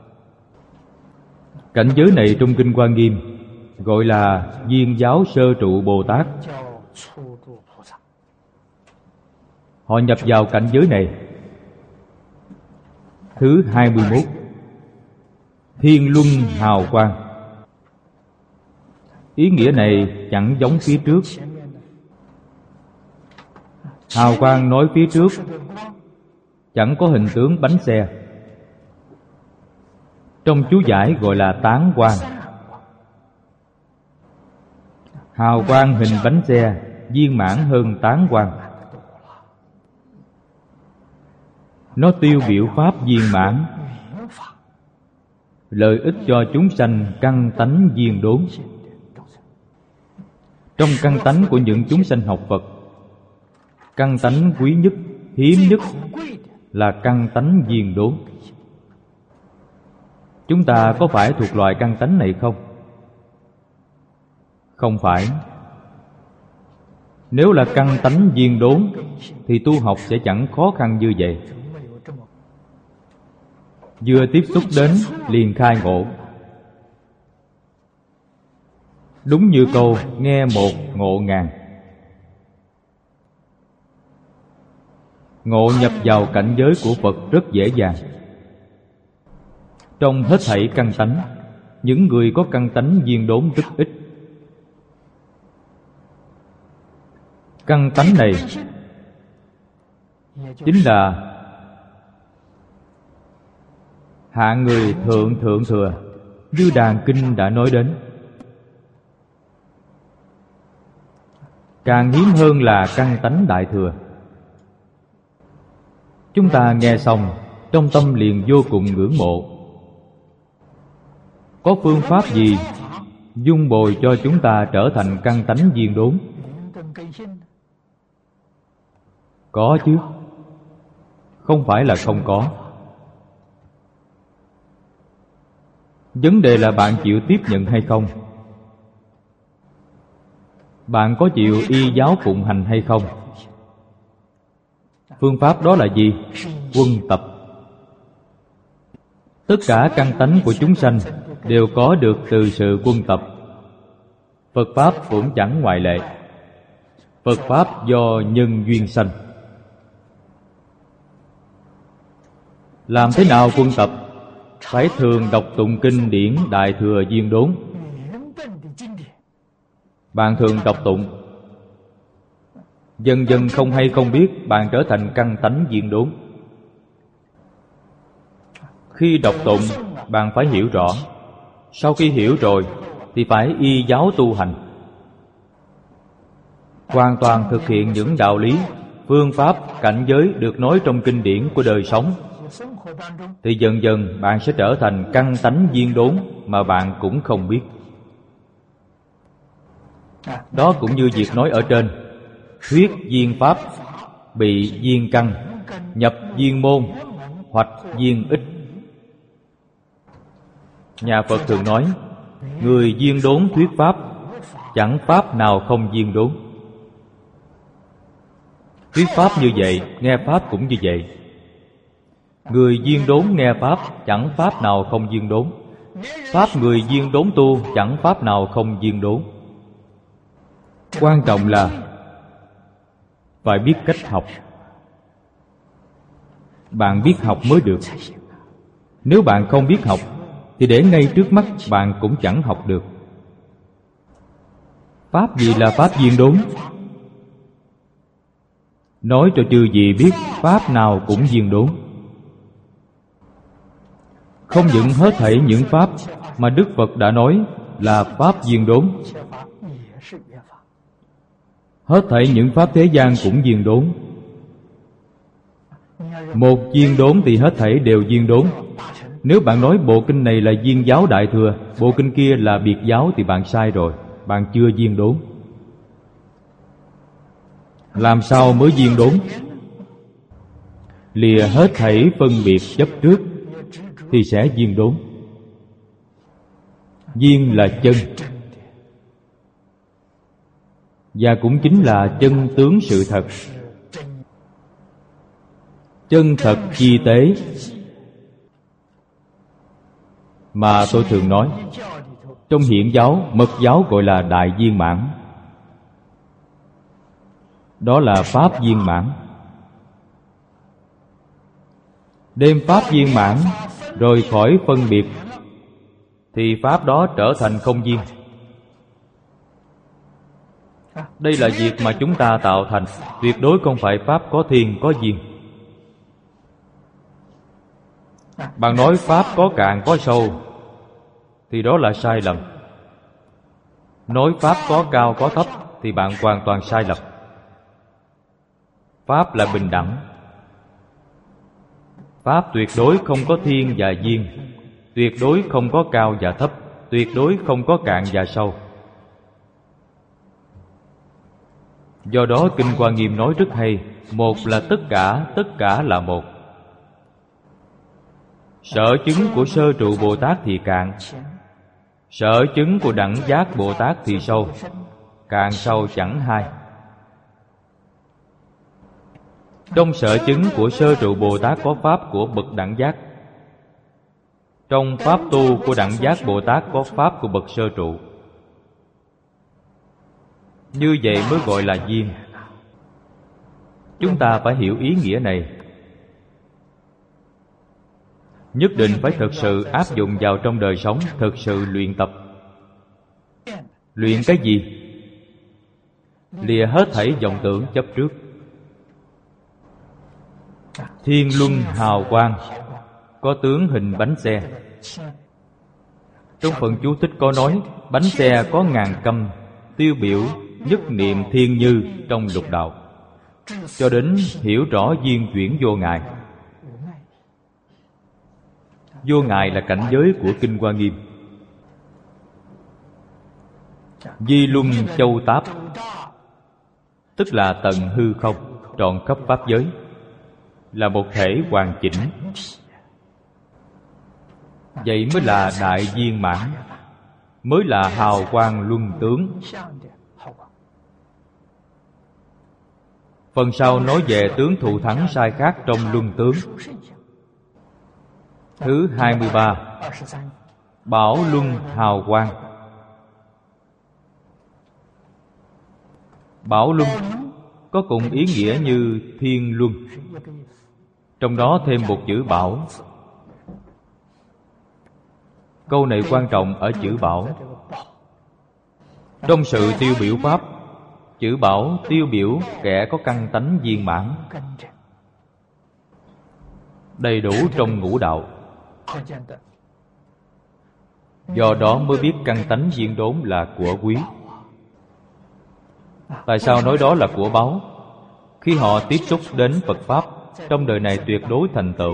Cảnh giới này trong Kinh Hoa Nghiêm gọi là Viên Giáo Sơ Trụ Bồ Tát. Họ nhập vào cảnh giới này. Thứ 21, Thiên Luân Hào Quang. Ý nghĩa này chẳng giống phía trước. Hào quang nói phía trước chẳng có hình tướng bánh xe. Trong chú giải gọi là tán quang. Hào quang hình bánh xe viên mãn hơn tán quang. Nó tiêu biểu pháp viên mãn, lợi ích cho chúng sanh căn tánh viên đốn. Trong căn tánh của những chúng sanh học Phật, căn tánh quý nhất, hiếm nhất là căn tánh viên đốn. Chúng ta có phải thuộc loại căn tánh này không? Không phải. Nếu là căn tánh viên đốn thì tu học sẽ chẳng khó khăn như vậy. Vừa tiếp xúc đến liền khai ngộ. Đúng như câu nghe một ngộ ngàn. Ngộ nhập vào cảnh giới của Phật rất dễ dàng. Trong hết thảy căn tánh, những người có căn tánh viên đốn rất ít. Căn tánh này chính là hạng người thượng thừa, như Đàn Kinh đã nói đến. Càng hiếm hơn là căn tánh đại thừa. Chúng ta nghe xong, trong tâm liền vô cùng ngưỡng mộ. Có phương pháp gì dung bồi cho chúng ta trở thành căn tánh viên đốn? Có chứ, không phải là không có. Vấn đề là bạn chịu tiếp nhận hay không. Bạn có chịu y giáo phụng hành hay không? Phương pháp đó là gì? Quân tập. Tất cả căn tánh của chúng sanh đều có được từ sự quân tập. Phật Pháp cũng chẳng ngoại lệ. Phật Pháp do nhân duyên sanh. Làm thế nào quân tập? Phải thường đọc tụng kinh điển Đại Thừa Viên Đốn. Bạn thường đọc tụng, dần dần không hay không biết bạn trở thành căn tánh viên đốn. Khi đọc tụng, bạn phải hiểu rõ. Sau khi hiểu rồi thì phải y giáo tu hành, hoàn toàn thực hiện những đạo lý, phương pháp, cảnh giới được nói trong kinh điển của đời sống. Thì dần dần bạn sẽ trở thành căn tánh viên đốn mà bạn cũng không biết. Đó cũng như việc nói ở trên, thuyết viên pháp, bị viên căn, nhập viên môn, hoạch viên ích. Nhà Phật thường nói, người viên đốn thuyết pháp, chẳng pháp nào không viên đốn. Thuyết pháp như vậy, nghe pháp cũng như vậy. Người viên đốn nghe pháp, chẳng pháp nào không viên đốn. Pháp người viên đốn tu, chẳng pháp nào không viên đốn. Quan trọng là phải biết cách học. Bạn biết học mới được. Nếu bạn không biết học thì để ngay trước mắt bạn cũng chẳng học được. Pháp gì là pháp viên đốn? Nói cho chư vị biết, pháp nào cũng viên đốn. Không những hết thảy những pháp mà Đức Phật đã nói là pháp viên đốn, hết thảy những pháp thế gian cũng viên đốn. Một viên đốn thì hết thảy đều viên đốn. Nếu bạn nói bộ kinh này là viên giáo Đại Thừa, bộ kinh kia là biệt giáo thì bạn sai rồi, bạn chưa viên đốn. Làm sao mới viên đốn? Lìa hết thảy phân biệt chấp trước thì sẽ viên đốn. Viên là chân, và cũng chính là chân tướng sự thật. Chân thật chi tế mà tôi thường nói, trong Hiển giáo, Mật giáo gọi là đại viên mãn. Đó là pháp viên mãn. Đem pháp viên mãn rồi khỏi phân biệt thì pháp đó trở thành không viên. Đây là việc mà chúng ta tạo thành, tuyệt đối không phải pháp có thiên có viên. Bạn nói pháp có cạn có sâu thì đó là sai lầm. Nói pháp có cao có thấp thì bạn hoàn toàn sai lầm. Pháp là bình đẳng. Pháp tuyệt đối không có thiên và viên, tuyệt đối không có cao và thấp, tuyệt đối không có cạn và sâu. Do đó Kinh Hoa Nghiêm nói rất hay, một là tất cả là một. Sở chứng của Sơ Trụ Bồ Tát thì cạn, sở chứng của Đẳng Giác Bồ Tát thì sâu, cạn sâu chẳng hai. Trong sở chứng của Sơ Trụ Bồ Tát có pháp của bậc Đẳng Giác, trong pháp tu của Đẳng Giác Bồ Tát có pháp của bậc Sơ Trụ. Như vậy mới gọi là viên. Chúng ta phải hiểu ý nghĩa này, nhất định phải thực sự áp dụng vào trong đời sống, thực sự luyện tập. Luyện cái gì? Lìa hết thảy vọng tưởng chấp trước. Thiên luân hào quang có tướng hình bánh xe. Trong phần chú thích có nói, bánh xe có ngàn câm, tiêu biểu nhất niệm thiên như trong lục đạo, cho đến hiểu rõ duyên chuyển vô ngại. Vô ngại là cảnh giới của Kinh Hoa Nghiêm. Di luân châu táp, tức là tận hư không, trọn khắp pháp giới, là một thể hoàn chỉnh. Vậy mới là đại viên mãn, mới là hào quang luân tướng. Phần sau nói về tướng thù thắng sai khác trong luân tướng. Thứ 23. Bảo luân hào quang. Bảo luân có cùng ý nghĩa như thiên luân, trong đó thêm một chữ bảo. Câu này quan trọng ở chữ bảo. Trong sự tiêu biểu pháp, chữ bảo tiêu biểu kẻ có căn tánh viên mãn, đầy đủ trong ngũ đạo. Do đó mới biết căn tánh viên đốn là của quý. Tại sao nói đó là của báu? Khi họ tiếp xúc đến Phật Pháp, trong đời này tuyệt đối thành tựu.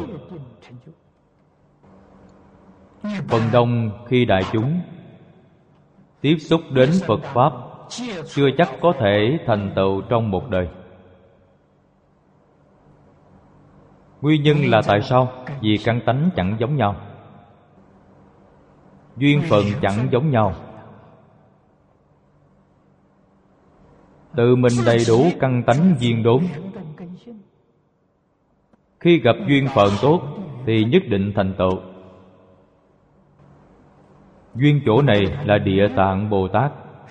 Phần đông khi đại chúng tiếp xúc đến Phật Pháp, chưa chắc có thể thành tựu trong một đời. Nguyên nhân là tại sao? Vì căn tánh chẳng giống nhau, duyên phận chẳng giống nhau. Tự mình đầy đủ căn tánh viên đốn, khi gặp duyên phận tốt thì nhất định thành tựu. Duyên chỗ này là Địa Tạng Bồ Tát.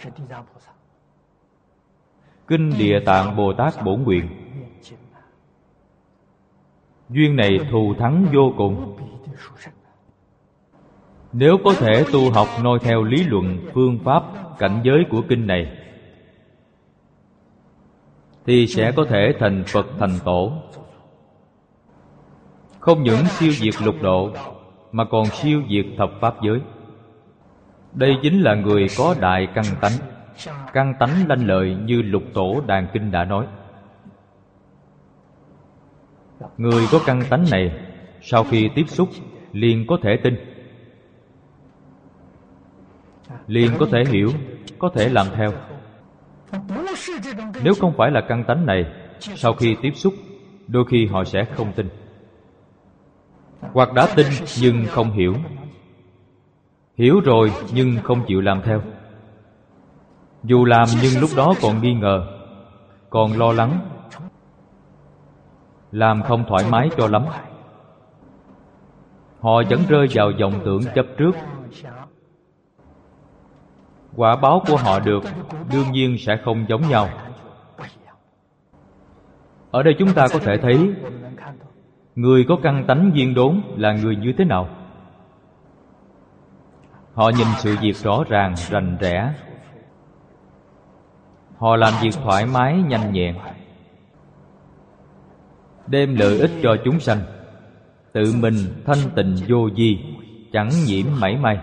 Kinh Địa Tạng Bồ Tát Bổn Nguyện. Duyên này thù thắng vô cùng. Nếu có thể tu học noi theo lý luận, phương pháp, cảnh giới của kinh này, thì sẽ có thể thành Phật thành Tổ. Không những siêu diệt lục độ, mà còn siêu diệt thập pháp giới. Đây chính là người có đại căn tánh. Căn tánh lanh lợi như Lục Tổ Đàn Kinh đã nói. Người có căn tánh này, sau khi tiếp xúc liền có thể tin, liền có thể hiểu, có thể làm theo. Nếu không phải là căn tánh này, sau khi tiếp xúc, đôi khi họ sẽ không tin, hoặc đã tin nhưng không hiểu, hiểu rồi nhưng không chịu làm theo. Dù làm nhưng lúc đó còn nghi ngờ, còn lo lắng, làm không thoải mái cho lắm. Họ vẫn rơi vào vọng tưởng chấp trước. Quả báo của họ được đương nhiên sẽ không giống nhau. Ở đây chúng ta có thể thấy người có căn tánh viên đốn là người như thế nào. Họ nhìn sự việc rõ ràng, rành rẽ. Họ làm việc thoải mái, nhanh nhẹn, đem lợi ích cho chúng sanh. Tự mình thanh tịnh vô vi, chẳng nhiễm mảy may.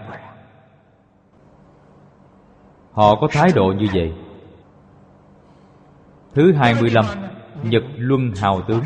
Họ có thái độ như vậy. Thứ 25. Nhật luân hào tướng.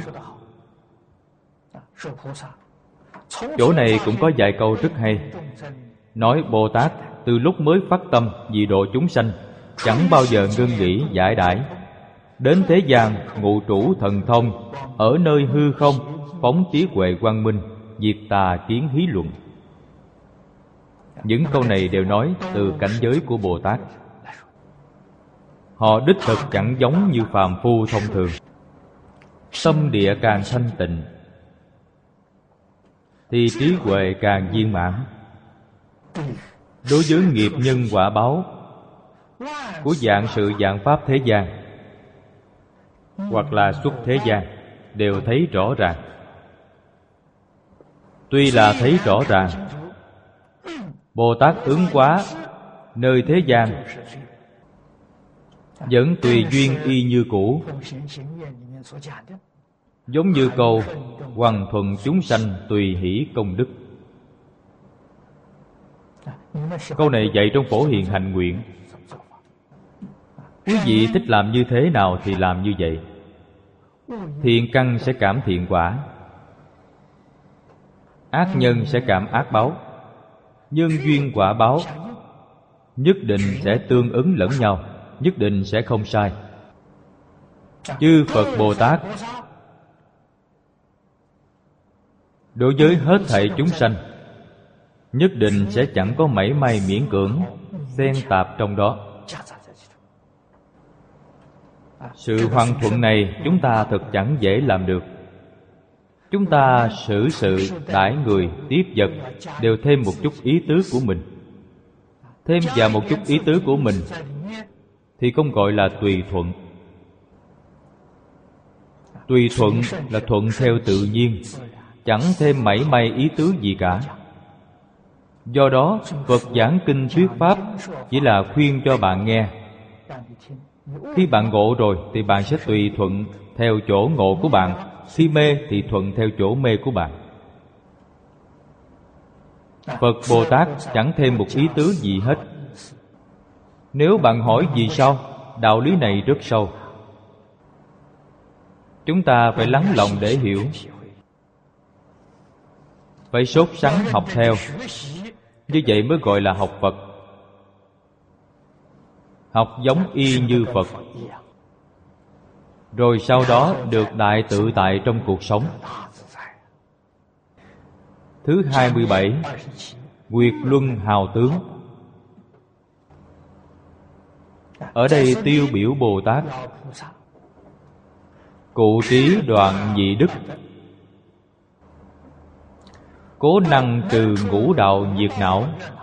Chỗ này cũng có vài câu rất hay. Nói Bồ Tát từ lúc mới phát tâm vì độ chúng sanh, chẳng bao giờ ngưng nghỉ giải đãi. Đến thế gian ngụ trụ thần thông, ở nơi hư không phóng trí huệ quang minh, diệt tà kiến hí luận. Những câu này đều nói từ cảnh giới của Bồ Tát. Họ đích thực chẳng giống như phàm phu thông thường. Tâm địa càng thanh tịnh thì trí huệ càng viên mãn. Đối với nghiệp nhân quả báo của dạng sự dạng pháp thế gian hoặc là xuất thế gian đều thấy rõ ràng. Tuy là thấy rõ ràng, Bồ Tát ứng hóa nơi thế gian vẫn tùy duyên y như cũ. Giống như câu hoằng thuận chúng sanh tùy hỷ công đức. Câu này dạy trong Phổ Hiền Hạnh Nguyện. Quý vị thích làm như thế nào thì làm như vậy. Thiện căn sẽ cảm thiện quả, ác nhân sẽ cảm ác báo. Nhân duyên quả báo nhất định sẽ tương ứng lẫn nhau, nhất định sẽ không sai. Chư Phật Bồ Tát đối với hết thảy chúng sanh nhất định sẽ chẳng có mảy may miễn cưỡng, xen tạp trong đó. Sự hoằng thuận này chúng ta thật chẳng dễ làm được. Chúng ta xử sự, đãi người, tiếp vật đều thêm một chút ý tứ của mình. Thêm vào một chút ý tứ của mình thì không gọi là tùy thuận. Tùy thuận là thuận theo tự nhiên, chẳng thêm mảy may ý tứ gì cả. Do đó, Phật giảng kinh thuyết pháp chỉ là khuyên cho bạn nghe. Khi bạn ngộ rồi thì bạn sẽ tùy thuận theo chỗ ngộ của bạn. Khi mê thì thuận theo chỗ mê của bạn. Phật Bồ Tát chẳng thêm một ý tứ gì hết. Nếu bạn hỏi vì sao, đạo lý này rất sâu. Chúng ta phải lắng lòng để hiểu, phải sốt sắng học theo. Như vậy mới gọi là học Phật. Học giống y như Phật, rồi sau đó được đại tự tại trong cuộc sống. Thứ 27, Nguyệt Luân Hào Tướng. Ở đây tiêu biểu Bồ Tát cụ trí đoạn nhị đức, cố năng trừ ngũ đạo nhiệt não,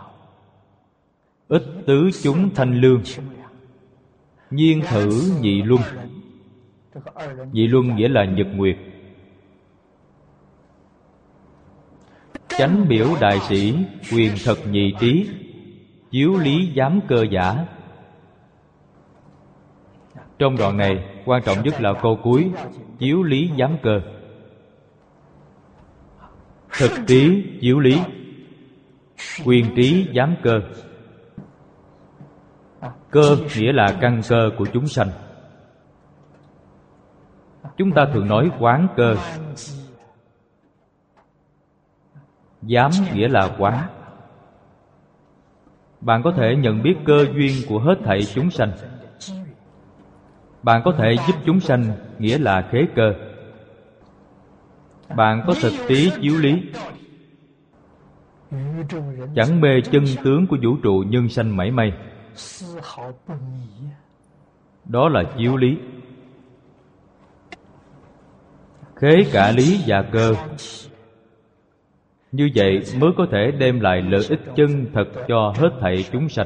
ích tứ chúng thanh lương, nhiên thử nhị luân. Nhị luân nghĩa là nhật nguyệt. Chánh biểu đại sĩ, quyền thật nhị trí, chiếu lý giám cơ giả. Trong đoạn này, quan trọng nhất là câu cuối, chiếu lý giám cơ. Thực trí chiếu lý, quyền trí giám cơ. Cơ nghĩa là căn cơ của chúng sanh. Chúng ta thường nói quán cơ. Giám nghĩa là quán. Bạn có thể nhận biết cơ duyên của hết thảy chúng sanh. Bạn có thể giúp chúng sanh, nghĩa là khế cơ. Bạn có thực trí chiếu lý, chẳng mê chân tướng của vũ trụ nhân sanh mảy may. Đó là chiếu lý. Khế cả lý và cơ. Như vậy mới có thể đem lại lợi ích chân thật cho hết thảy chúng sanh.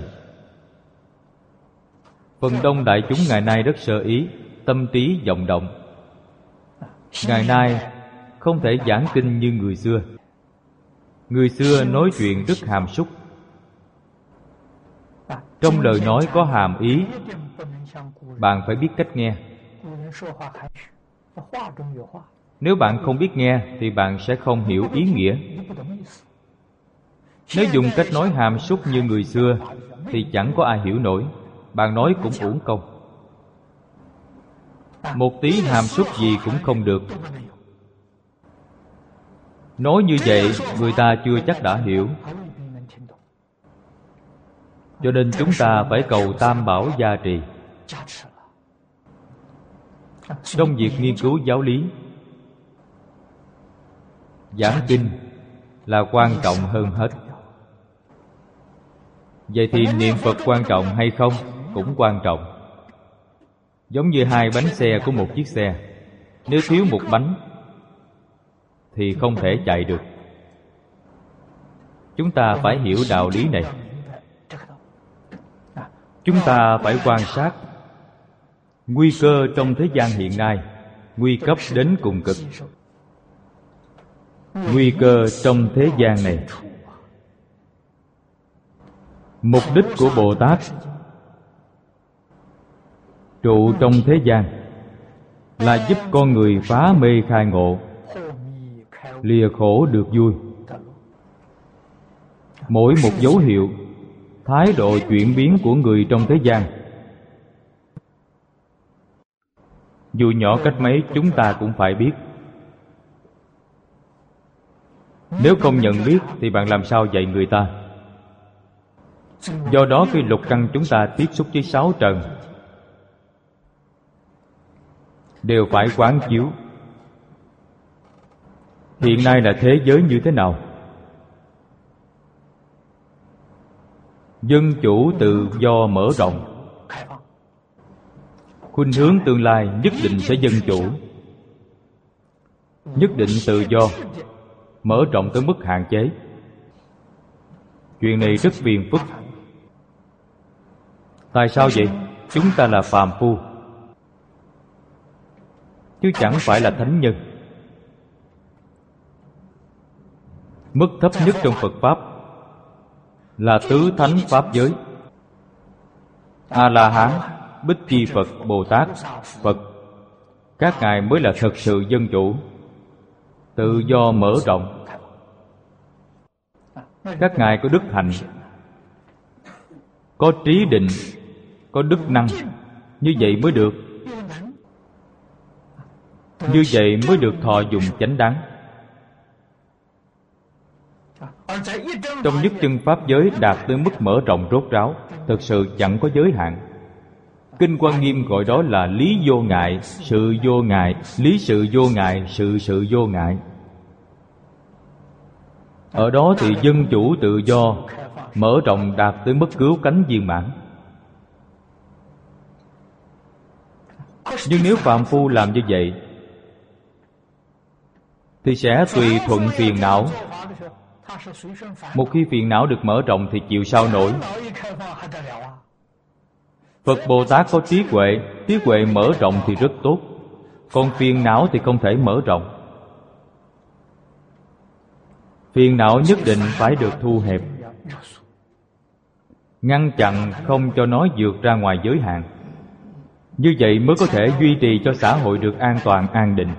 Phần đông đại chúng ngày nay rất sơ ý, tâm trí vọng động. Ngày nay không thể giảng kinh như người xưa. Người xưa nói chuyện rất hàm súc. Trong lời nói có hàm ý, bạn phải biết cách nghe. Nếu bạn không biết nghe thì bạn sẽ không hiểu ý nghĩa. Nếu dùng cách nói hàm súc như người xưa thì chẳng có ai hiểu nổi. Bạn nói cũng uổng công. Một tí hàm súc gì cũng không được. Nói như vậy người ta chưa chắc đã hiểu. Cho nên chúng ta phải cầu Tam Bảo gia trì. Trong việc nghiên cứu giáo lý, giảng kinh là quan trọng hơn hết. Vậy thì niệm Phật quan trọng hay không? Cũng quan trọng. Giống như hai bánh xe của một chiếc xe, nếu thiếu một bánh thì không thể chạy được. Chúng ta phải hiểu đạo lý này. Chúng ta phải quan sát nguy cơ trong thế gian hiện nay, nguy cấp đến cùng cực. Nguy cơ trong thế gian này. Mục đích của Bồ Tát trụ trong thế gian là giúp con người phá mê khai ngộ, lìa khổ được vui. Mỗi một dấu hiệu, thái độ chuyển biến của người trong thế gian, dù nhỏ cách mấy chúng ta cũng phải biết. Nếu không nhận biết thì bạn làm sao dạy người ta? Do đó khi lục căn chúng ta tiếp xúc với sáu trần đều phải quán chiếu. Hiện nay là thế giới như thế nào? Dân chủ tự do mở rộng. Khuynh hướng tương lai nhất định sẽ dân chủ. nhất định tự do, mở rộng tới mức hạn chế. Chuyện này rất phiền phức. Tại sao vậy? Chúng ta là phàm phu, chứ chẳng phải là thánh nhân. Mức thấp nhất trong Phật Pháp là tứ thánh Pháp giới. A-la-hán, Bích Chi Phật, Bồ Tát, Phật, các ngài mới là thật sự dân chủ, tự do mở rộng. Các ngài có đức hạnh, có trí định, có đức năng. Như vậy mới được. Như vậy mới được thọ dụng chánh đáng. Trong nhất chân Pháp giới đạt tới mức mở rộng rốt ráo, thực sự chẳng có giới hạn. Kinh Quan Nghiêm gọi đó là lý vô ngại, sự vô ngại, lý sự vô ngại, sự vô ngại. Ở đó thì dân chủ tự do, mở rộng đạt tới mức cứu cánh viên mãn. Nhưng nếu phàm phu làm như vậy thì sẽ tùy thuận phiền não. Một khi phiền não được mở rộng thì chịu sao nổi. Phật Bồ Tát có trí huệ mở rộng thì rất tốt. Còn phiền não thì không thể mở rộng. Phiền não nhất định phải được thu hẹp, ngăn chặn không cho nó vượt ra ngoài giới hạn. Như vậy mới có thể duy trì cho xã hội được an toàn, an định.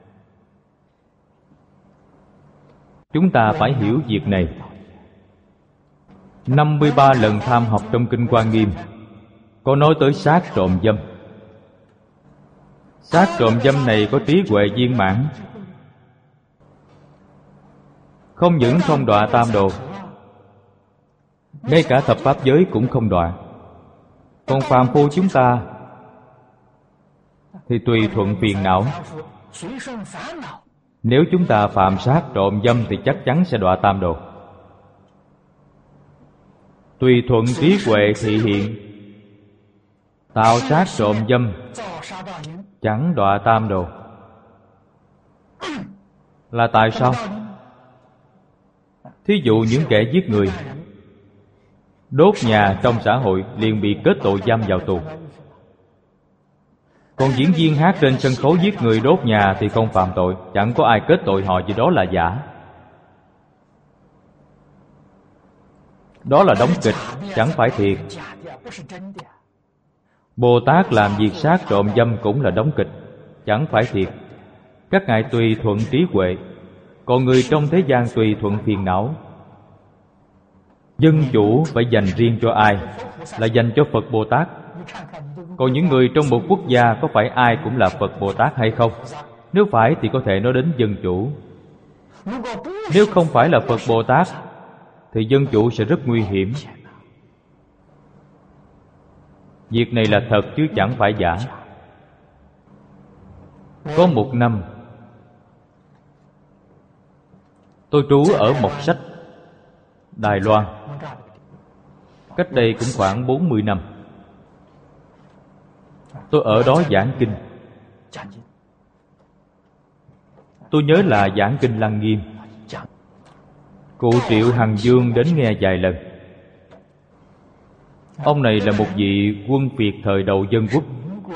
Chúng ta phải hiểu việc này. 53 lần tham học trong Kinh Quan Nghiêm có nói tới sát trộm dâm. Sát trộm dâm này có trí huệ viên mãn, không những không đọa tam đồ, ngay cả thập pháp giới cũng không đọa. Còn phàm phu chúng ta thì tùy thuận phiền não. Nếu chúng ta phạm sát trộm dâm thì chắc chắn sẽ đọa tam đồ. Tùy thuận trí huệ thị hiện, tạo sát trộm dâm, chẳng đọa tam đồ. Là tại sao? Thí dụ những kẻ giết người, đốt nhà trong xã hội liền bị kết tội giam vào tù. Còn diễn viên hát trên sân khấu giết người đốt nhà thì không phạm tội, chẳng có ai kết tội họ vì đó là giả. Đó là đóng kịch, chẳng phải thiệt. Bồ Tát làm việc sát trộm dâm cũng là đóng kịch, chẳng phải thiệt. Các ngài tùy thuận trí huệ, còn người trong thế gian tùy thuận phiền não. Dân chủ phải dành riêng cho ai? Là dành cho Phật Bồ Tát. Còn những người trong một quốc gia có phải ai cũng là Phật Bồ Tát hay không? Nếu phải thì có thể nói đến dân chủ. Nếu không phải là Phật Bồ Tát thì dân chủ sẽ rất nguy hiểm. Việc này là thật chứ chẳng phải giả. Có một năm tôi trú ở Mộc Sách, Đài Loan. Cách đây cũng khoảng 40 năm. Tôi ở đó giảng kinh. Tôi nhớ là giảng kinh Lăng Nghiêm. Cụ Triệu Hằng Dương đến nghe vài lần. Ông này là một vị quân Việt thời đầu dân quốc.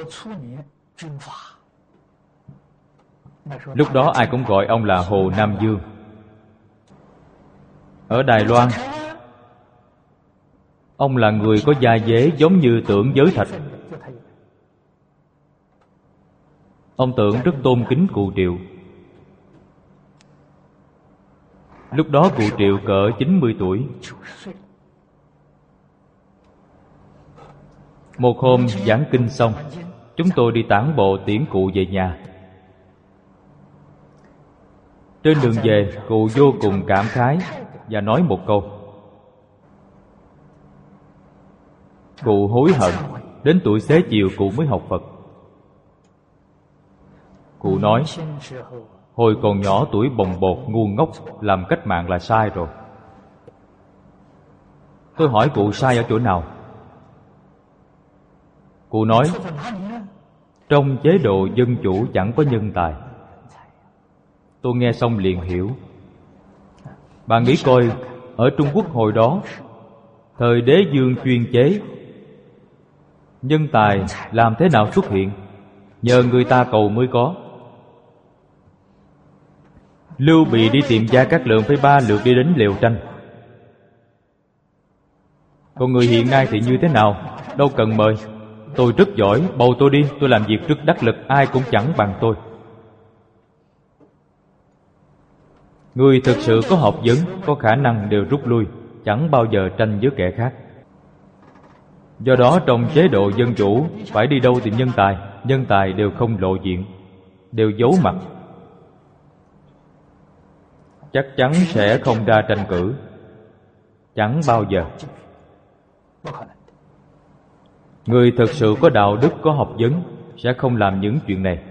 Lúc đó ai cũng gọi ông là Hồ Nam Dương. Ở Đài Loan, ông là người có da dế giống như Tưởng Giới Thạch. Ông Tưởng rất tôn kính cụ Triệu. Lúc đó cụ Triệu cỡ 90 tuổi. Một hôm giảng kinh xong, chúng tôi đi tản bộ tiễn cụ về nhà. Trên đường về, cụ vô cùng cảm khái và nói một câu. Cụ hối hận, đến tuổi xế chiều cụ mới học Phật. Cụ nói, hồi còn nhỏ tuổi bồng bột ngu ngốc, làm cách mạng là sai rồi. Tôi hỏi cụ sai ở chỗ nào? Cụ nói, trong chế độ dân chủ chẳng có nhân tài. Tôi nghe xong liền hiểu. Bạn nghĩ coi, ở Trung Quốc hồi đó, thời Đế Dương chuyên chế, nhân tài làm thế nào xuất hiện? Nhờ người ta cầu mới có. Lưu Bị đi tìm Gia Cát Lượng phải 3 lượt đi đến lều tranh. Còn người hiện nay thì như thế nào? Đâu cần mời. Tôi rất giỏi, bầu tôi đi, tôi làm việc rất đắc lực, ai cũng chẳng bằng tôi. Người thực sự có học vấn, có khả năng đều rút lui, chẳng bao giờ tranh với kẻ khác. Do đó trong chế độ dân chủ, phải đi đâu tìm nhân tài? Nhân tài đều không lộ diện, đều giấu mặt, chắc chắn sẽ không ra tranh cử. Chẳng bao giờ. Người thực sự có đạo đức, có học vấn sẽ không làm những chuyện này.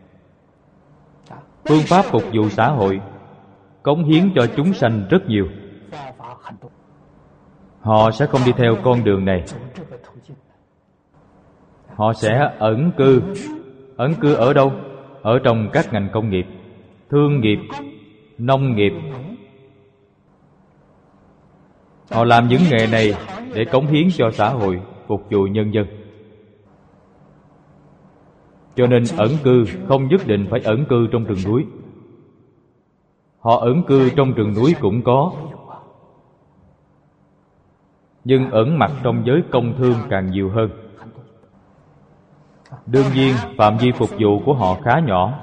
Phương pháp phục vụ xã hội, cống hiến cho chúng sanh rất nhiều. Họ sẽ không đi theo con đường này. Họ sẽ ẩn cư. Ẩn cư ở đâu? Ở trong các ngành công nghiệp, thương nghiệp, nông nghiệp. Họ làm những nghề này để cống hiến cho xã hội, phục vụ nhân dân. Cho nên ẩn cư không nhất định phải ẩn cư trong rừng núi. Họ ẩn cư trong rừng núi cũng có, nhưng ẩn mặt trong giới công thương càng nhiều hơn. Đương nhiên phạm vi phục vụ của họ khá nhỏ.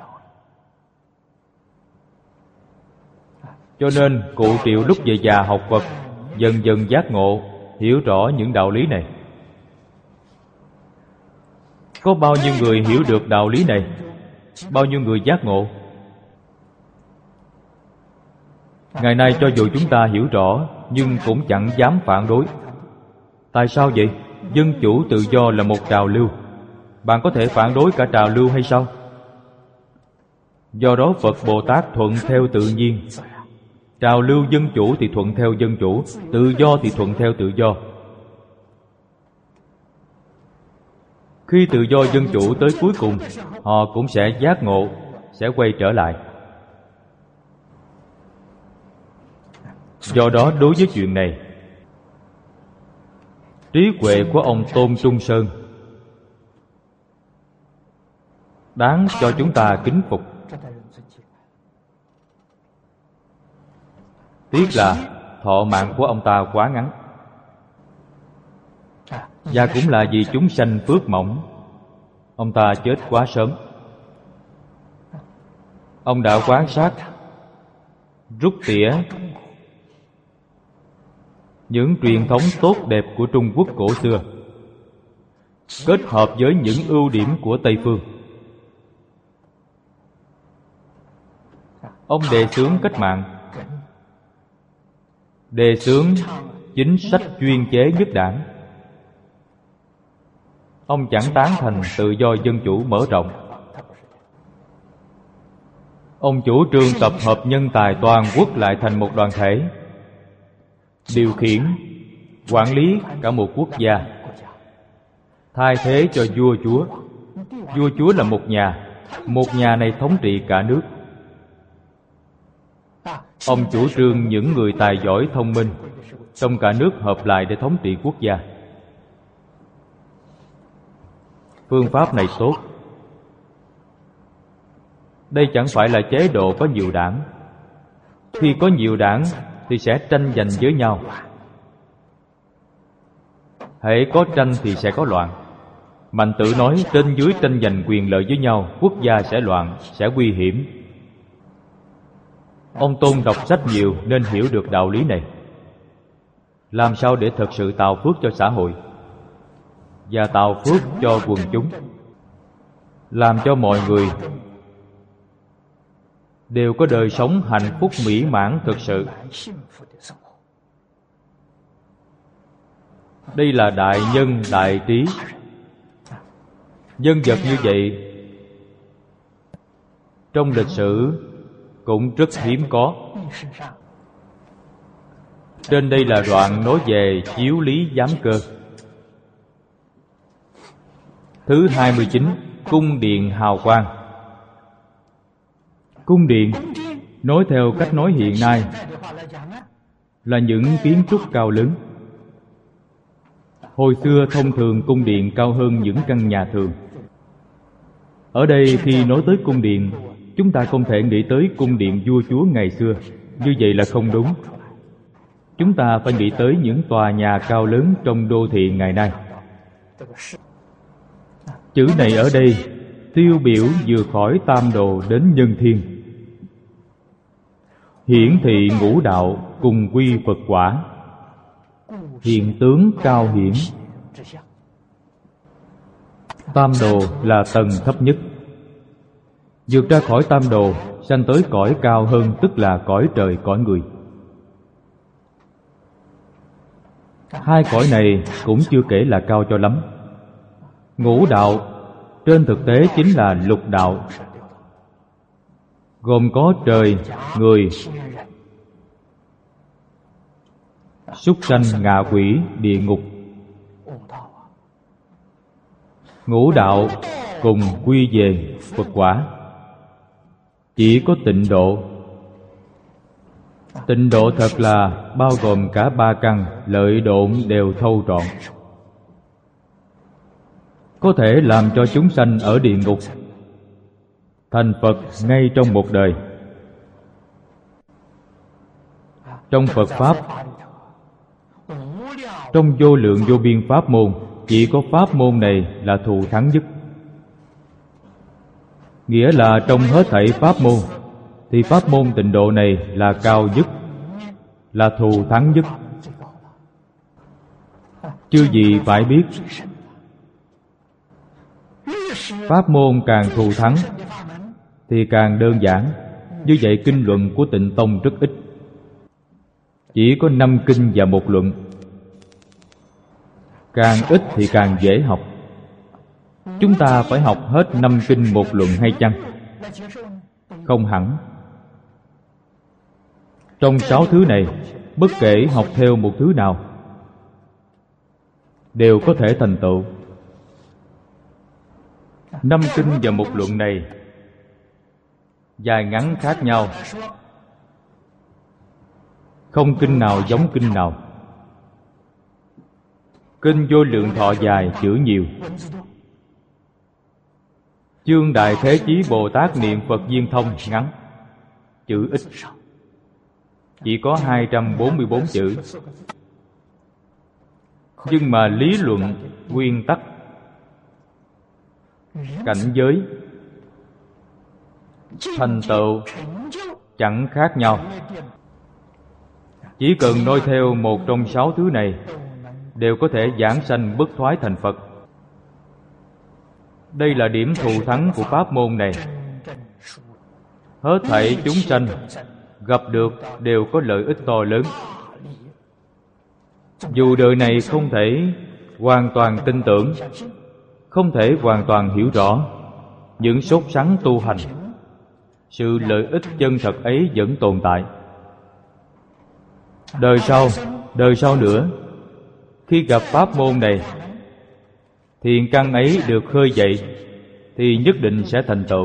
Cho nên cụ Triệu lúc về già học Phật, dần dần giác ngộ, hiểu rõ những đạo lý này. Có bao nhiêu người hiểu được đạo lý này? Bao nhiêu người giác ngộ? Ngày nay cho dù chúng ta hiểu rõ, nhưng cũng chẳng dám phản đối. Tại sao vậy? Dân chủ tự do là một trào lưu. Bạn có thể phản đối cả trào lưu hay sao? Do đó Phật Bồ Tát thuận theo tự nhiên. Trào lưu dân chủ thì thuận theo dân chủ, tự do thì thuận theo tự do. Khi tự do dân chủ tới cuối cùng, họ cũng sẽ giác ngộ, sẽ quay trở lại. Do đó đối với chuyện này, trí huệ của ông Tôn Trung Sơn đáng cho chúng ta kính phục. Tiếc là thọ mạng của ông ta quá ngắn, và cũng là vì chúng sanh phước mỏng, ông ta chết quá sớm. Ông đã quan sát, rút tỉa những truyền thống tốt đẹp của Trung Quốc cổ xưa, kết hợp với những ưu điểm của Tây phương. Ông đề xướng cách mạng, đề xướng chính sách chuyên chế nhất đảng. Ông chẳng tán thành tự do dân chủ mở rộng. Ông chủ trương tập hợp nhân tài toàn quốc lại thành một đoàn thể, điều khiển, quản lý cả một quốc gia, thay thế cho vua chúa. Vua chúa là một nhà này thống trị cả nước. Ông chủ trương những người tài giỏi thông minh trong cả nước hợp lại để thống trị quốc gia. Phương pháp này tốt. Đây chẳng phải là chế độ có nhiều đảng. Khi có nhiều đảng thì sẽ tranh giành với nhau. Hễ có tranh thì sẽ có loạn. Mạnh Tử nói trên dưới tranh giành quyền lợi với nhau, quốc gia sẽ loạn, sẽ nguy hiểm. Ông Tôn đọc sách nhiều nên hiểu được đạo lý này. Làm sao để thật sự tạo phước cho xã hội và tạo phước cho quần chúng, làm cho mọi người đều có đời sống hạnh phúc mỹ mãn thực sự. Đây là đại nhân đại trí. Nhân vật như vậy trong lịch sử cũng rất hiếm có. Trên đây là đoạn nói về chiếu lý giám cơ. Thứ 29, cung điện hào quang. Cung điện, nói theo cách nói hiện nay, là những kiến trúc cao lớn. Hồi xưa thông thường cung điện cao hơn những căn nhà thường. Ở đây khi nói tới cung điện, chúng ta không thể nghĩ tới cung điện vua chúa ngày xưa. Như vậy là không đúng. Chúng ta phải nghĩ tới những tòa nhà cao lớn trong đô thị ngày nay. Chữ này ở đây tiêu biểu vừa khỏi tam đồ đến nhân thiên, hiển thị ngũ đạo cùng quy Phật quả, hiện tướng cao hiển. Tam đồ là tầng thấp nhất. Vượt ra khỏi tam đồ, sanh tới cõi cao hơn, tức là cõi trời cõi người. Hai cõi này cũng chưa kể là cao cho lắm. Ngũ đạo trên thực tế chính là lục đạo, gồm có trời, người, súc sanh, ngạ quỷ, địa ngục. Ngũ đạo cùng quy về Phật quả. Chỉ có tịnh độ. Tịnh độ thật là bao gồm cả ba căn, lợi độn đều thâu trọn, có thể làm cho chúng sanh ở địa ngục thành Phật ngay trong một đời. Trong Phật Pháp, trong vô lượng vô biên pháp môn, chỉ có pháp môn này là thù thắng nhất. Nghĩa là trong hết thảy pháp môn thì pháp môn tịnh độ này là cao nhất, là thù thắng nhất. Chư vị phải biết, pháp môn càng thù thắng thì càng đơn giản. Như vậy kinh luận của Tịnh Tông rất ít, chỉ có 5 kinh và 1 luận. Càng ít thì càng dễ học. Chúng ta phải học hết 5 kinh 1 luận hay chăng? Không hẳn. Trong 6 thứ này, bất kể học theo một thứ nào đều có thể thành tựu. 5 kinh và 1 luận này dài ngắn khác nhau, không kinh nào giống kinh nào. Kinh Vô Lượng Thọ dài, chữ nhiều. Chương Đại Thế Chí Bồ Tát Niệm Phật Viên Thông ngắn, chữ ít, chỉ có 244 chữ. Nhưng mà lý luận, nguyên tắc, cảnh giới, thành tựu chẳng khác nhau. Chỉ cần noi theo một trong 6 thứ này đều có thể giảng sanh bất thoái thành Phật. Đây là điểm thù thắng của pháp môn này. Hết thảy chúng sanh gặp được đều có lợi ích to lớn. Dù đời này không thể hoàn toàn tin tưởng, không thể hoàn toàn hiểu rõ những sốt sắng tu hành, sự lợi ích chân thật ấy vẫn tồn tại. Đời sau nữa, khi gặp pháp môn này, thiện căn ấy được khơi dậy thì nhất định sẽ thành tựu.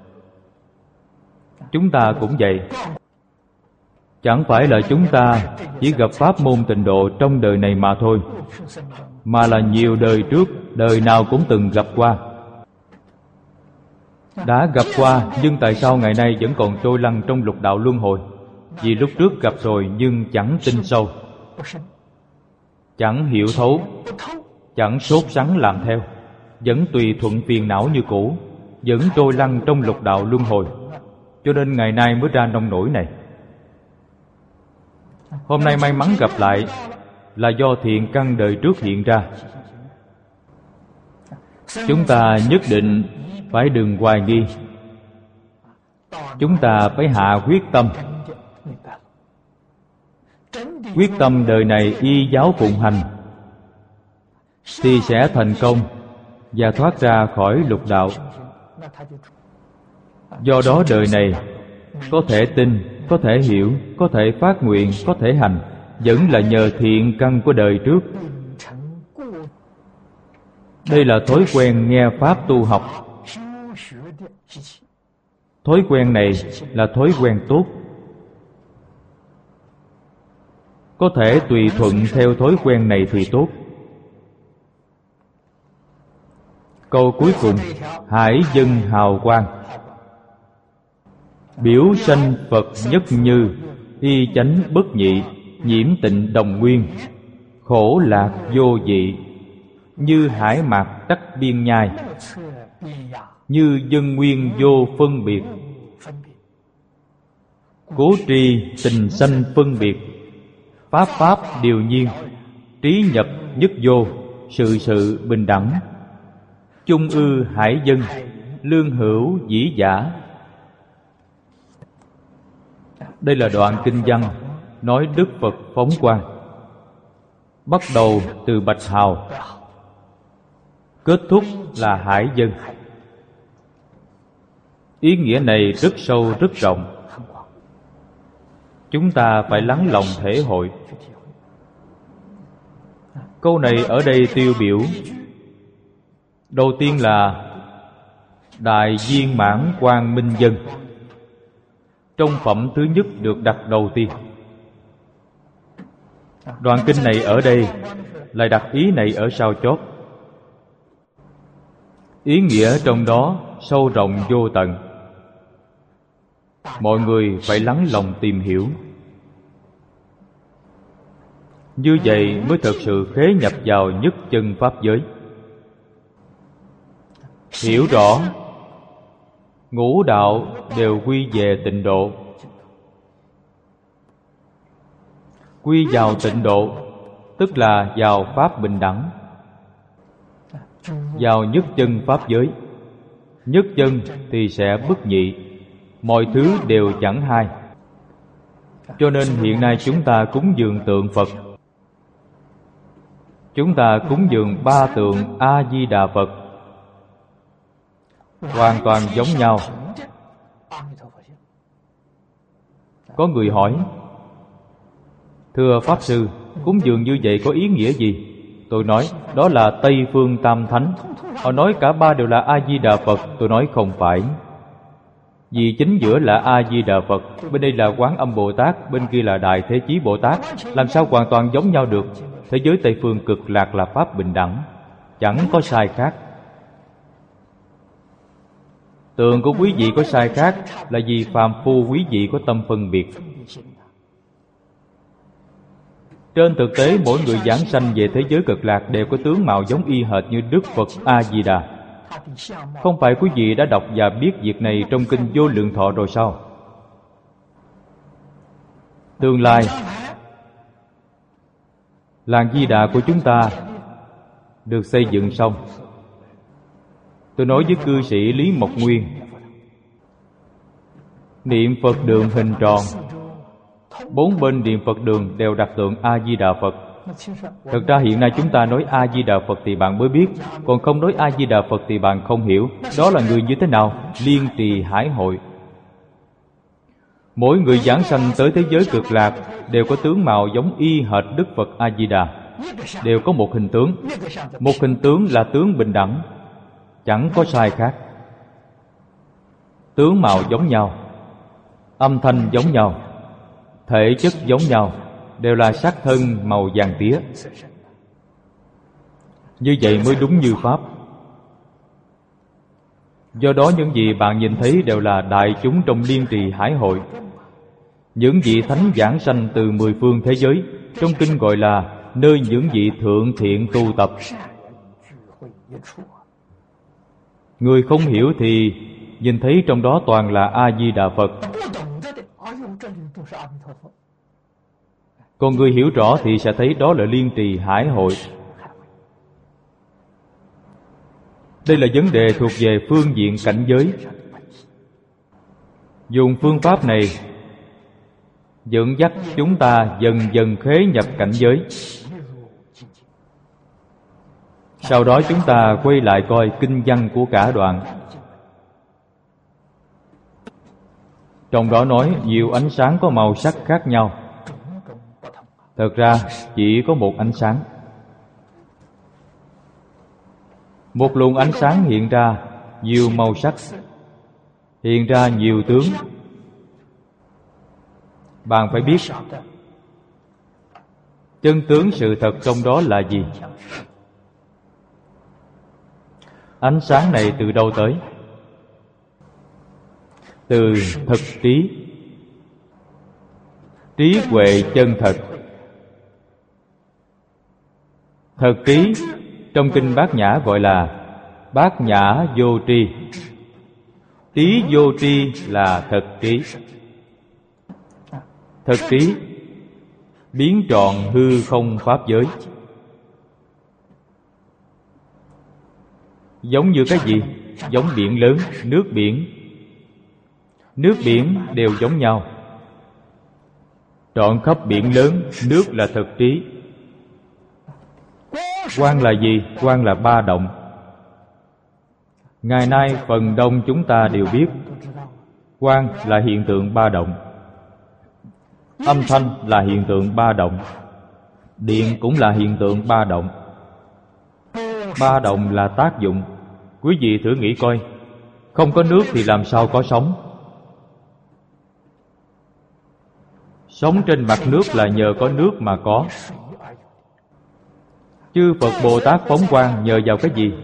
Chúng ta cũng vậy. Chẳng phải là chúng ta chỉ gặp pháp môn tịnh độ trong đời này mà thôi, mà là nhiều đời trước, đời nào cũng từng gặp qua. Đã gặp qua, nhưng tại sao ngày nay vẫn còn trôi lăn trong lục đạo luân hồi? Vì lúc trước gặp rồi nhưng chẳng tin sâu, chẳng hiểu thấu, chẳng sốt sắng làm theo, vẫn tùy thuận phiền não như cũ, vẫn trôi lăn trong lục đạo luân hồi. Cho nên ngày nay mới ra nông nổi này. Hôm nay may mắn gặp lại là do thiện căn đời trước hiện ra. Chúng ta nhất định phải đừng hoài nghi. Chúng ta phải hạ quyết tâm. Quyết tâm đời này y giáo phụng hành thì sẽ thành công và thoát ra khỏi lục đạo. Do đó đời này có thể tin, có thể hiểu, có thể phát nguyện, có thể hành, vẫn là nhờ thiện căn của đời trước. Đây là thói quen nghe pháp tu học. Thói quen này là thói quen tốt. Có thể tùy thuận theo thói quen này thì tốt. Câu cuối cùng: hải dân hào quang, biểu sanh Phật nhất như, y chánh bất nhị, nhiễm tịnh đồng nguyên, khổ lạc vô dị, như hải mạc tắc biên nhai, như dân nguyên vô phân biệt, cố tri tình sanh phân biệt, pháp pháp điều nhiên, trí nhập nhất vô, sự sự bình đẳng, chung ư hải dân, lương hữu dĩ giả. Đây là đoạn kinh văn nói Đức Phật phóng quang, bắt đầu từ bạch hào, kết thúc là hải dân. Ý nghĩa này rất sâu rất rộng, chúng ta phải lắng lòng thể hội. Câu này ở đây tiêu biểu đầu tiên là đại viên mãn quang minh dân. Trong phẩm thứ nhất được đặt đầu tiên. Đoạn kinh này ở đây lại đặt ý này ở sau chót. Ý nghĩa trong đó sâu rộng vô tận, mọi người phải lắng lòng tìm hiểu. Như vậy mới thật sự khế nhập vào nhất chân pháp giới. Hiểu rõ ngũ đạo đều quy về tịnh độ. Quy vào tịnh độ tức là vào pháp bình đẳng, vào nhất chân pháp giới. Nhất chân thì sẽ bất nhị, mọi thứ đều chẳng hai. Cho nên hiện nay chúng ta cúng dường tượng Phật, chúng ta cúng dường ba tượng A-di-đà Phật, hoàn toàn giống nhau. Có người hỏi: thưa Pháp Sư, cúng dường như vậy có ý nghĩa gì? Tôi nói đó là Tây Phương Tam Thánh. Họ nói cả ba đều là A-di-đà Phật. Tôi nói không phải, vì chính giữa là A-di-đà Phật, bên đây là Quán Âm Bồ Tát, bên kia là Đại Thế Chí Bồ Tát. Làm sao hoàn toàn giống nhau được? Thế giới Tây Phương Cực Lạc là pháp bình đẳng, chẳng có sai khác. Tượng của quý vị có sai khác là vì phàm phu quý vị có tâm phân biệt. Trên thực tế mỗi người giảng sanh về thế giới Cực Lạc đều có tướng mạo giống y hệt như Đức Phật A-di-đà. Không phải quý vị đã đọc và biết việc này trong kinh Vô Lượng Thọ rồi sao? Tương lai làng Di Đà của chúng ta được xây dựng xong. Tôi nói với cư sĩ Lý Mộc Nguyên, niệm Phật đường hình tròn, bốn bên niệm Phật đường đều đặt tượng A-di-đà Phật. Thật ra hiện nay chúng ta nói A-di-đà Phật thì bạn mới biết, còn không nói A-di-đà Phật thì bạn không hiểu. Đó là người như thế nào? Liên trì hải hội. Mỗi người giảng sanh tới thế giới Cực Lạc đều có tướng mạo giống y hệt Đức Phật A-di-đà, đều có một hình tướng. Một hình tướng là tướng bình đẳng, chẳng có sai khác. Tướng mạo giống nhau, âm thanh giống nhau, thể chất giống nhau, đều là sắc thân màu vàng tía. Như vậy mới đúng như Pháp. Do đó những gì bạn nhìn thấy đều là đại chúng trong liên trì hải hội. Những vị thánh giảng sanh từ mười phương thế giới, trong kinh gọi là nơi những vị thượng thiện tu tập. Người không hiểu thì nhìn thấy trong đó toàn là A-di-đà Phật. Còn người hiểu rõ thì sẽ thấy đó là liên trì hải hội. Đây là vấn đề thuộc về phương diện cảnh giới. Dùng phương pháp này dẫn dắt chúng ta dần dần khế nhập cảnh giới. Sau đó chúng ta quay lại coi kinh văn của cả đoạn. Trong đó nói nhiều ánh sáng có màu sắc khác nhau. Thật ra chỉ có một ánh sáng. Một luồng ánh sáng hiện ra nhiều màu sắc, hiện ra nhiều tướng. Bạn phải biết chân tướng sự thật trong đó là gì. Ánh sáng này từ đâu tới? Từ thực trí, trí huệ chân thật. Thật trí trong kinh Bát Nhã gọi là Bát Nhã vô tri. Trí vô tri là thật trí. Thật trí biến trọn hư không pháp giới. Giống như cái gì? Giống biển lớn, nước biển. Nước biển đều giống nhau. Trọn khắp biển lớn, nước là thực trí. Quang là gì? Quang là ba động. Ngày nay phần đông chúng ta đều biết quang là hiện tượng ba động, âm thanh là hiện tượng ba động, điện cũng là hiện tượng ba động. Ba động là tác dụng. Quý vị thử nghĩ coi, không có nước thì làm sao có sóng? Sống trên mặt nước là nhờ có nước mà có. Chư Phật Bồ Tát phóng quang nhờ vào cái gì?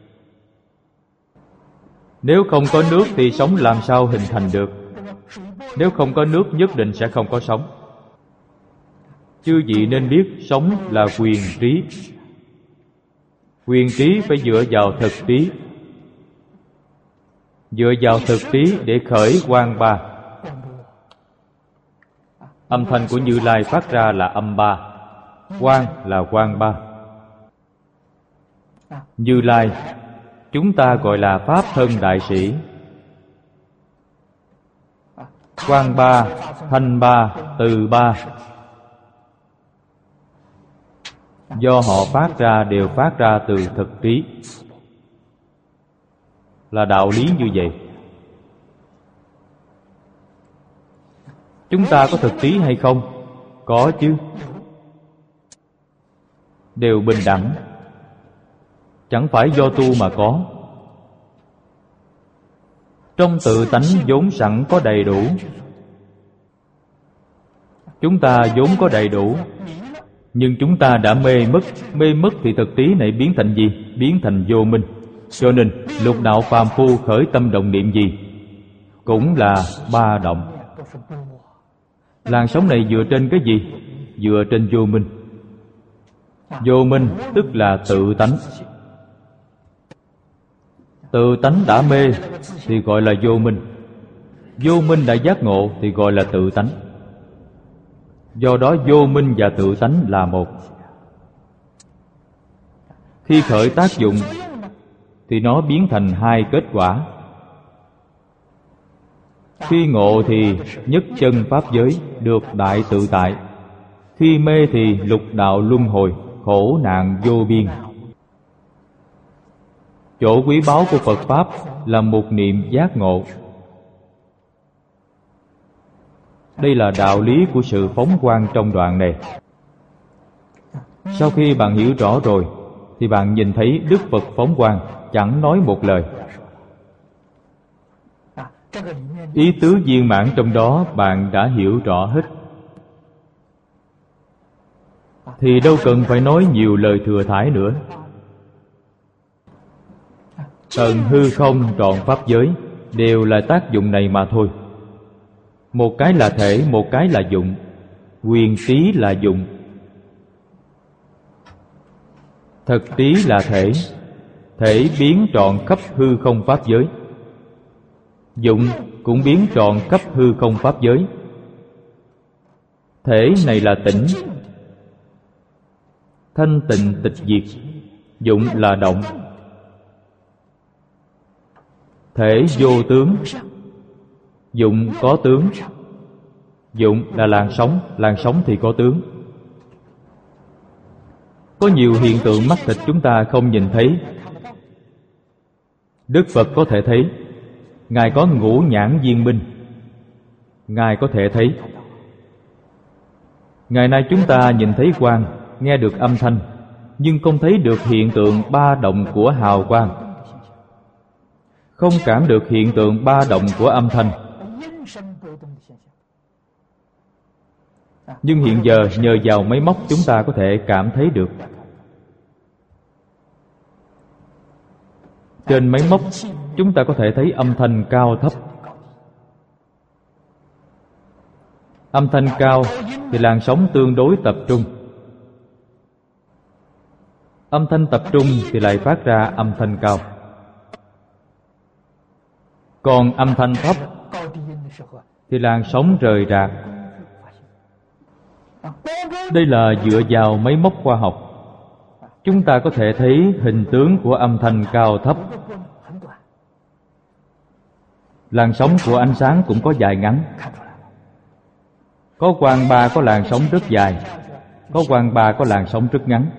Nếu không có nước thì sóng làm sao hình thành được? Nếu không có nước nhất định sẽ không có sóng. Chư vị nên biết sống là quyền trí. Quyền trí phải dựa vào thực trí. Dựa vào thực trí để khởi quang ba. Âm thanh của Như Lai phát ra là âm ba, quang là quang ba. Như Lai chúng ta gọi là Pháp thân đại sĩ. Quang ba, thanh ba, từ ba, do họ phát ra đều phát ra từ thực trí. Là đạo lý như vậy. Chúng ta có thực trí hay không? Có chứ. Đều bình đẳng. Chẳng phải do tu mà có. Trong tự tánh vốn sẵn có đầy đủ. Chúng ta vốn có đầy đủ, nhưng chúng ta đã mê mất. Mê mất thì thực trí này biến thành gì? Biến thành vô minh. Cho nên lục đạo phàm phu khởi tâm động niệm gì? Cũng là ba động. Làn sóng này dựa trên cái gì? Dựa trên vô minh. Vô minh tức là tự tánh. Tự tánh đã mê thì gọi là vô minh. Vô minh đã giác ngộ thì gọi là tự tánh. Do đó vô minh và tự tánh là một. Khi khởi tác dụng thì nó biến thành hai kết quả. Khi ngộ thì nhất chân pháp giới, được đại tự tại. Khi mê thì lục đạo luân hồi, khổ nạn vô biên. Chỗ quý báu của Phật Pháp là một niệm giác ngộ. Đây là đạo lý của sự phóng quang trong đoạn này. Sau khi bạn hiểu rõ rồi thì bạn nhìn thấy Đức Phật phóng quang, chẳng nói một lời. Ý tứ viên mãn trong đó bạn đã hiểu rõ hết, thì đâu cần phải nói nhiều lời thừa thãi nữa. Tận hư không trọn pháp giới đều là tác dụng này mà thôi. Một cái là thể, một cái là dụng. Quyền trí là dụng, thực trí là thể. Thể biến trọn khắp hư không pháp giới. Dụng cũng biến trọn khắp hư không pháp giới. Thể này là tĩnh, thanh tịnh tịch diệt. Dụng là động. Thể vô tướng, dụng có tướng. Dụng là làn sóng thì có tướng. Có nhiều hiện tượng mắt thịt chúng ta không nhìn thấy, Đức Phật có thể thấy. Ngài có ngũ nhãn viên minh, Ngài có thể thấy. Ngày nay chúng ta nhìn thấy quang, nghe được âm thanh, nhưng không thấy được hiện tượng ba động của hào quang. không cảm được hiện tượng ba động của âm thanh. Nhưng hiện giờ nhờ vào máy móc chúng ta có thể cảm thấy được. Trên máy móc chúng ta có thể thấy âm thanh cao thấp. Âm thanh cao thì làn sóng tương đối tập trung. Âm thanh tập trung thì lại phát ra âm thanh cao. Còn âm thanh thấp thì làn sóng rời rạc. Đây là dựa vào máy móc khoa học. Chúng ta có thể thấy hình tướng của âm thanh cao thấp. Làn sóng của ánh sáng cũng có dài ngắn. Có quang ba có làn sóng rất dài, có quang ba có làn sóng rất ngắn.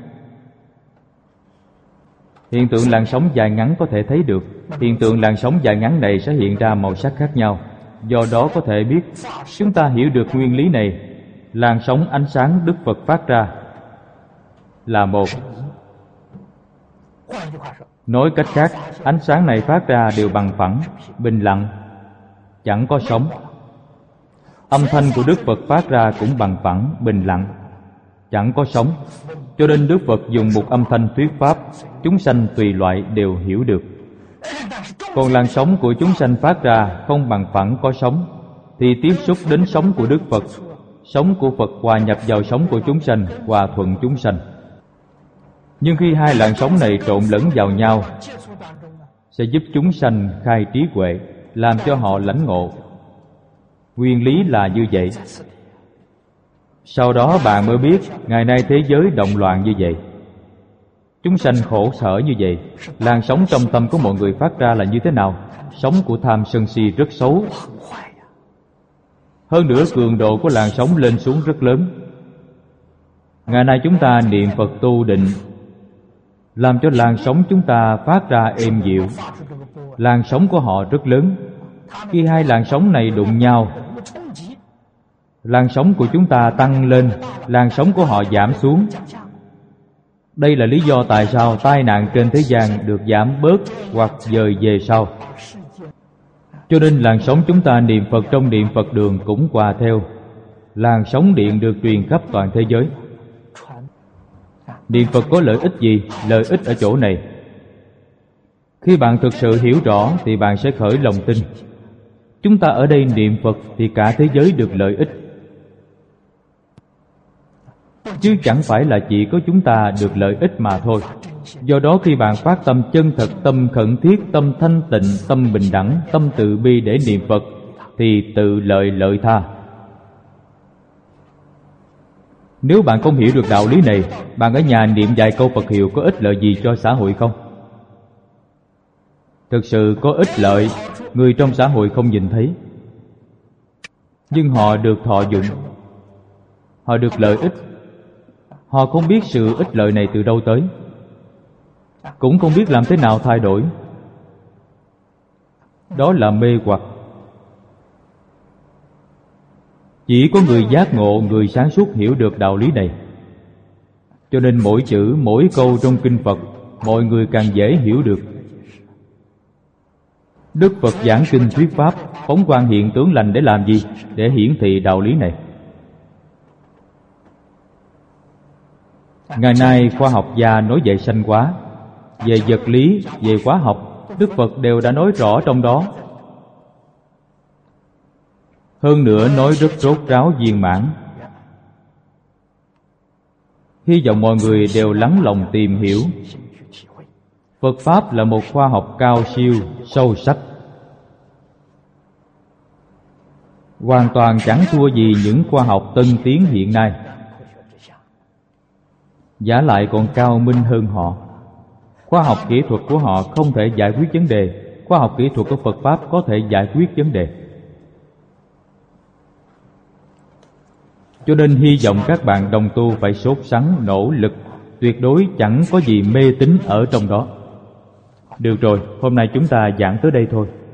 Hiện tượng làn sóng dài ngắn có thể thấy được. Hiện tượng làn sóng dài ngắn này sẽ hiện ra màu sắc khác nhau. Do đó có thể biết chúng ta hiểu được nguyên lý này. Làn sóng ánh sáng Đức Phật phát ra là một. Nói cách khác, ánh sáng này phát ra đều bằng phẳng, bình lặng, chẳng có sóng. Âm thanh của Đức Phật phát ra cũng bằng phẳng, bình lặng, chẳng có sóng. Cho nên Đức Phật dùng một âm thanh thuyết pháp, chúng sanh tùy loại đều hiểu được. Còn làn sóng của chúng sanh phát ra không bằng phẳng có sóng, thì tiếp xúc đến sóng của Đức Phật, sóng của Phật hòa nhập vào sóng của chúng sanh, hòa thuận chúng sanh. Nhưng khi hai làn sóng này trộn lẫn vào nhau, sẽ giúp chúng sanh khai trí huệ, làm cho họ lãnh ngộ. Nguyên lý là như vậy. Sau đó bạn mới biết ngày nay thế giới động loạn như vậy, chúng sanh khổ sở như vậy. Làn sóng trong tâm của mọi người phát ra là như thế nào? Sóng của tham sân si rất xấu. Hơn nữa cường độ của làn sóng lên xuống rất lớn. Ngày nay chúng ta niệm Phật tu định, làm cho làn sóng chúng ta phát ra êm dịu. Làn sóng của họ rất lớn. Khi hai làn sóng này đụng nhau, làn sóng của chúng ta tăng lên, làn sóng của họ giảm xuống. Đây là lý do tại sao tai nạn trên thế gian được giảm bớt hoặc dời về sau. Cho nên làn sóng chúng ta niệm Phật trong niệm Phật đường cũng hòa theo. Làn sóng điện được truyền khắp toàn thế giới. Niệm Phật có lợi ích gì? Lợi ích ở chỗ này. Khi bạn thực sự hiểu rõ thì bạn sẽ khởi lòng tin. Chúng ta ở đây niệm Phật thì cả thế giới được lợi ích, chứ chẳng phải là chỉ có chúng ta được lợi ích mà thôi. Do đó khi bạn phát tâm chân thật, tâm khẩn thiết, tâm thanh tịnh, tâm bình đẳng, tâm từ bi để niệm Phật, thì tự lợi lợi tha. Nếu bạn không hiểu được đạo lý này, bạn ở nhà niệm vài câu Phật hiệu có ích lợi gì cho xã hội không? Thực sự có ích lợi, người trong xã hội không nhìn thấy, nhưng họ được thọ dụng, họ được lợi ích. Họ không biết sự ích lợi này từ đâu tới, cũng không biết làm thế nào thay đổi. Đó là mê hoặc. Chỉ có người giác ngộ, người sáng suốt hiểu được đạo lý này. Cho nên mỗi chữ, mỗi câu trong kinh Phật, mọi người càng dễ hiểu được. Đức Phật giảng kinh thuyết pháp, phóng quang hiện tướng lành để làm gì? Để hiển thị đạo lý này. Ngày nay khoa học gia nói về sanh hóa, về vật lý, về hóa học, Đức Phật đều đã nói rõ trong đó. Hơn nữa nói rất rốt ráo viên mãn. Hy vọng mọi người đều lắng lòng tìm hiểu. Phật Pháp là một khoa học cao siêu, sâu sắc, hoàn toàn chẳng thua gì những khoa học tân tiến hiện nay. Vả lại còn cao minh hơn họ. Khoa học kỹ thuật của họ không thể giải quyết vấn đề, khoa học kỹ thuật của Phật Pháp có thể giải quyết vấn đề. Cho nên hy vọng các bạn đồng tu phải sốt sắng, nỗ lực, tuyệt đối chẳng có gì mê tín ở trong đó. Được rồi, hôm nay chúng ta giảng tới đây thôi.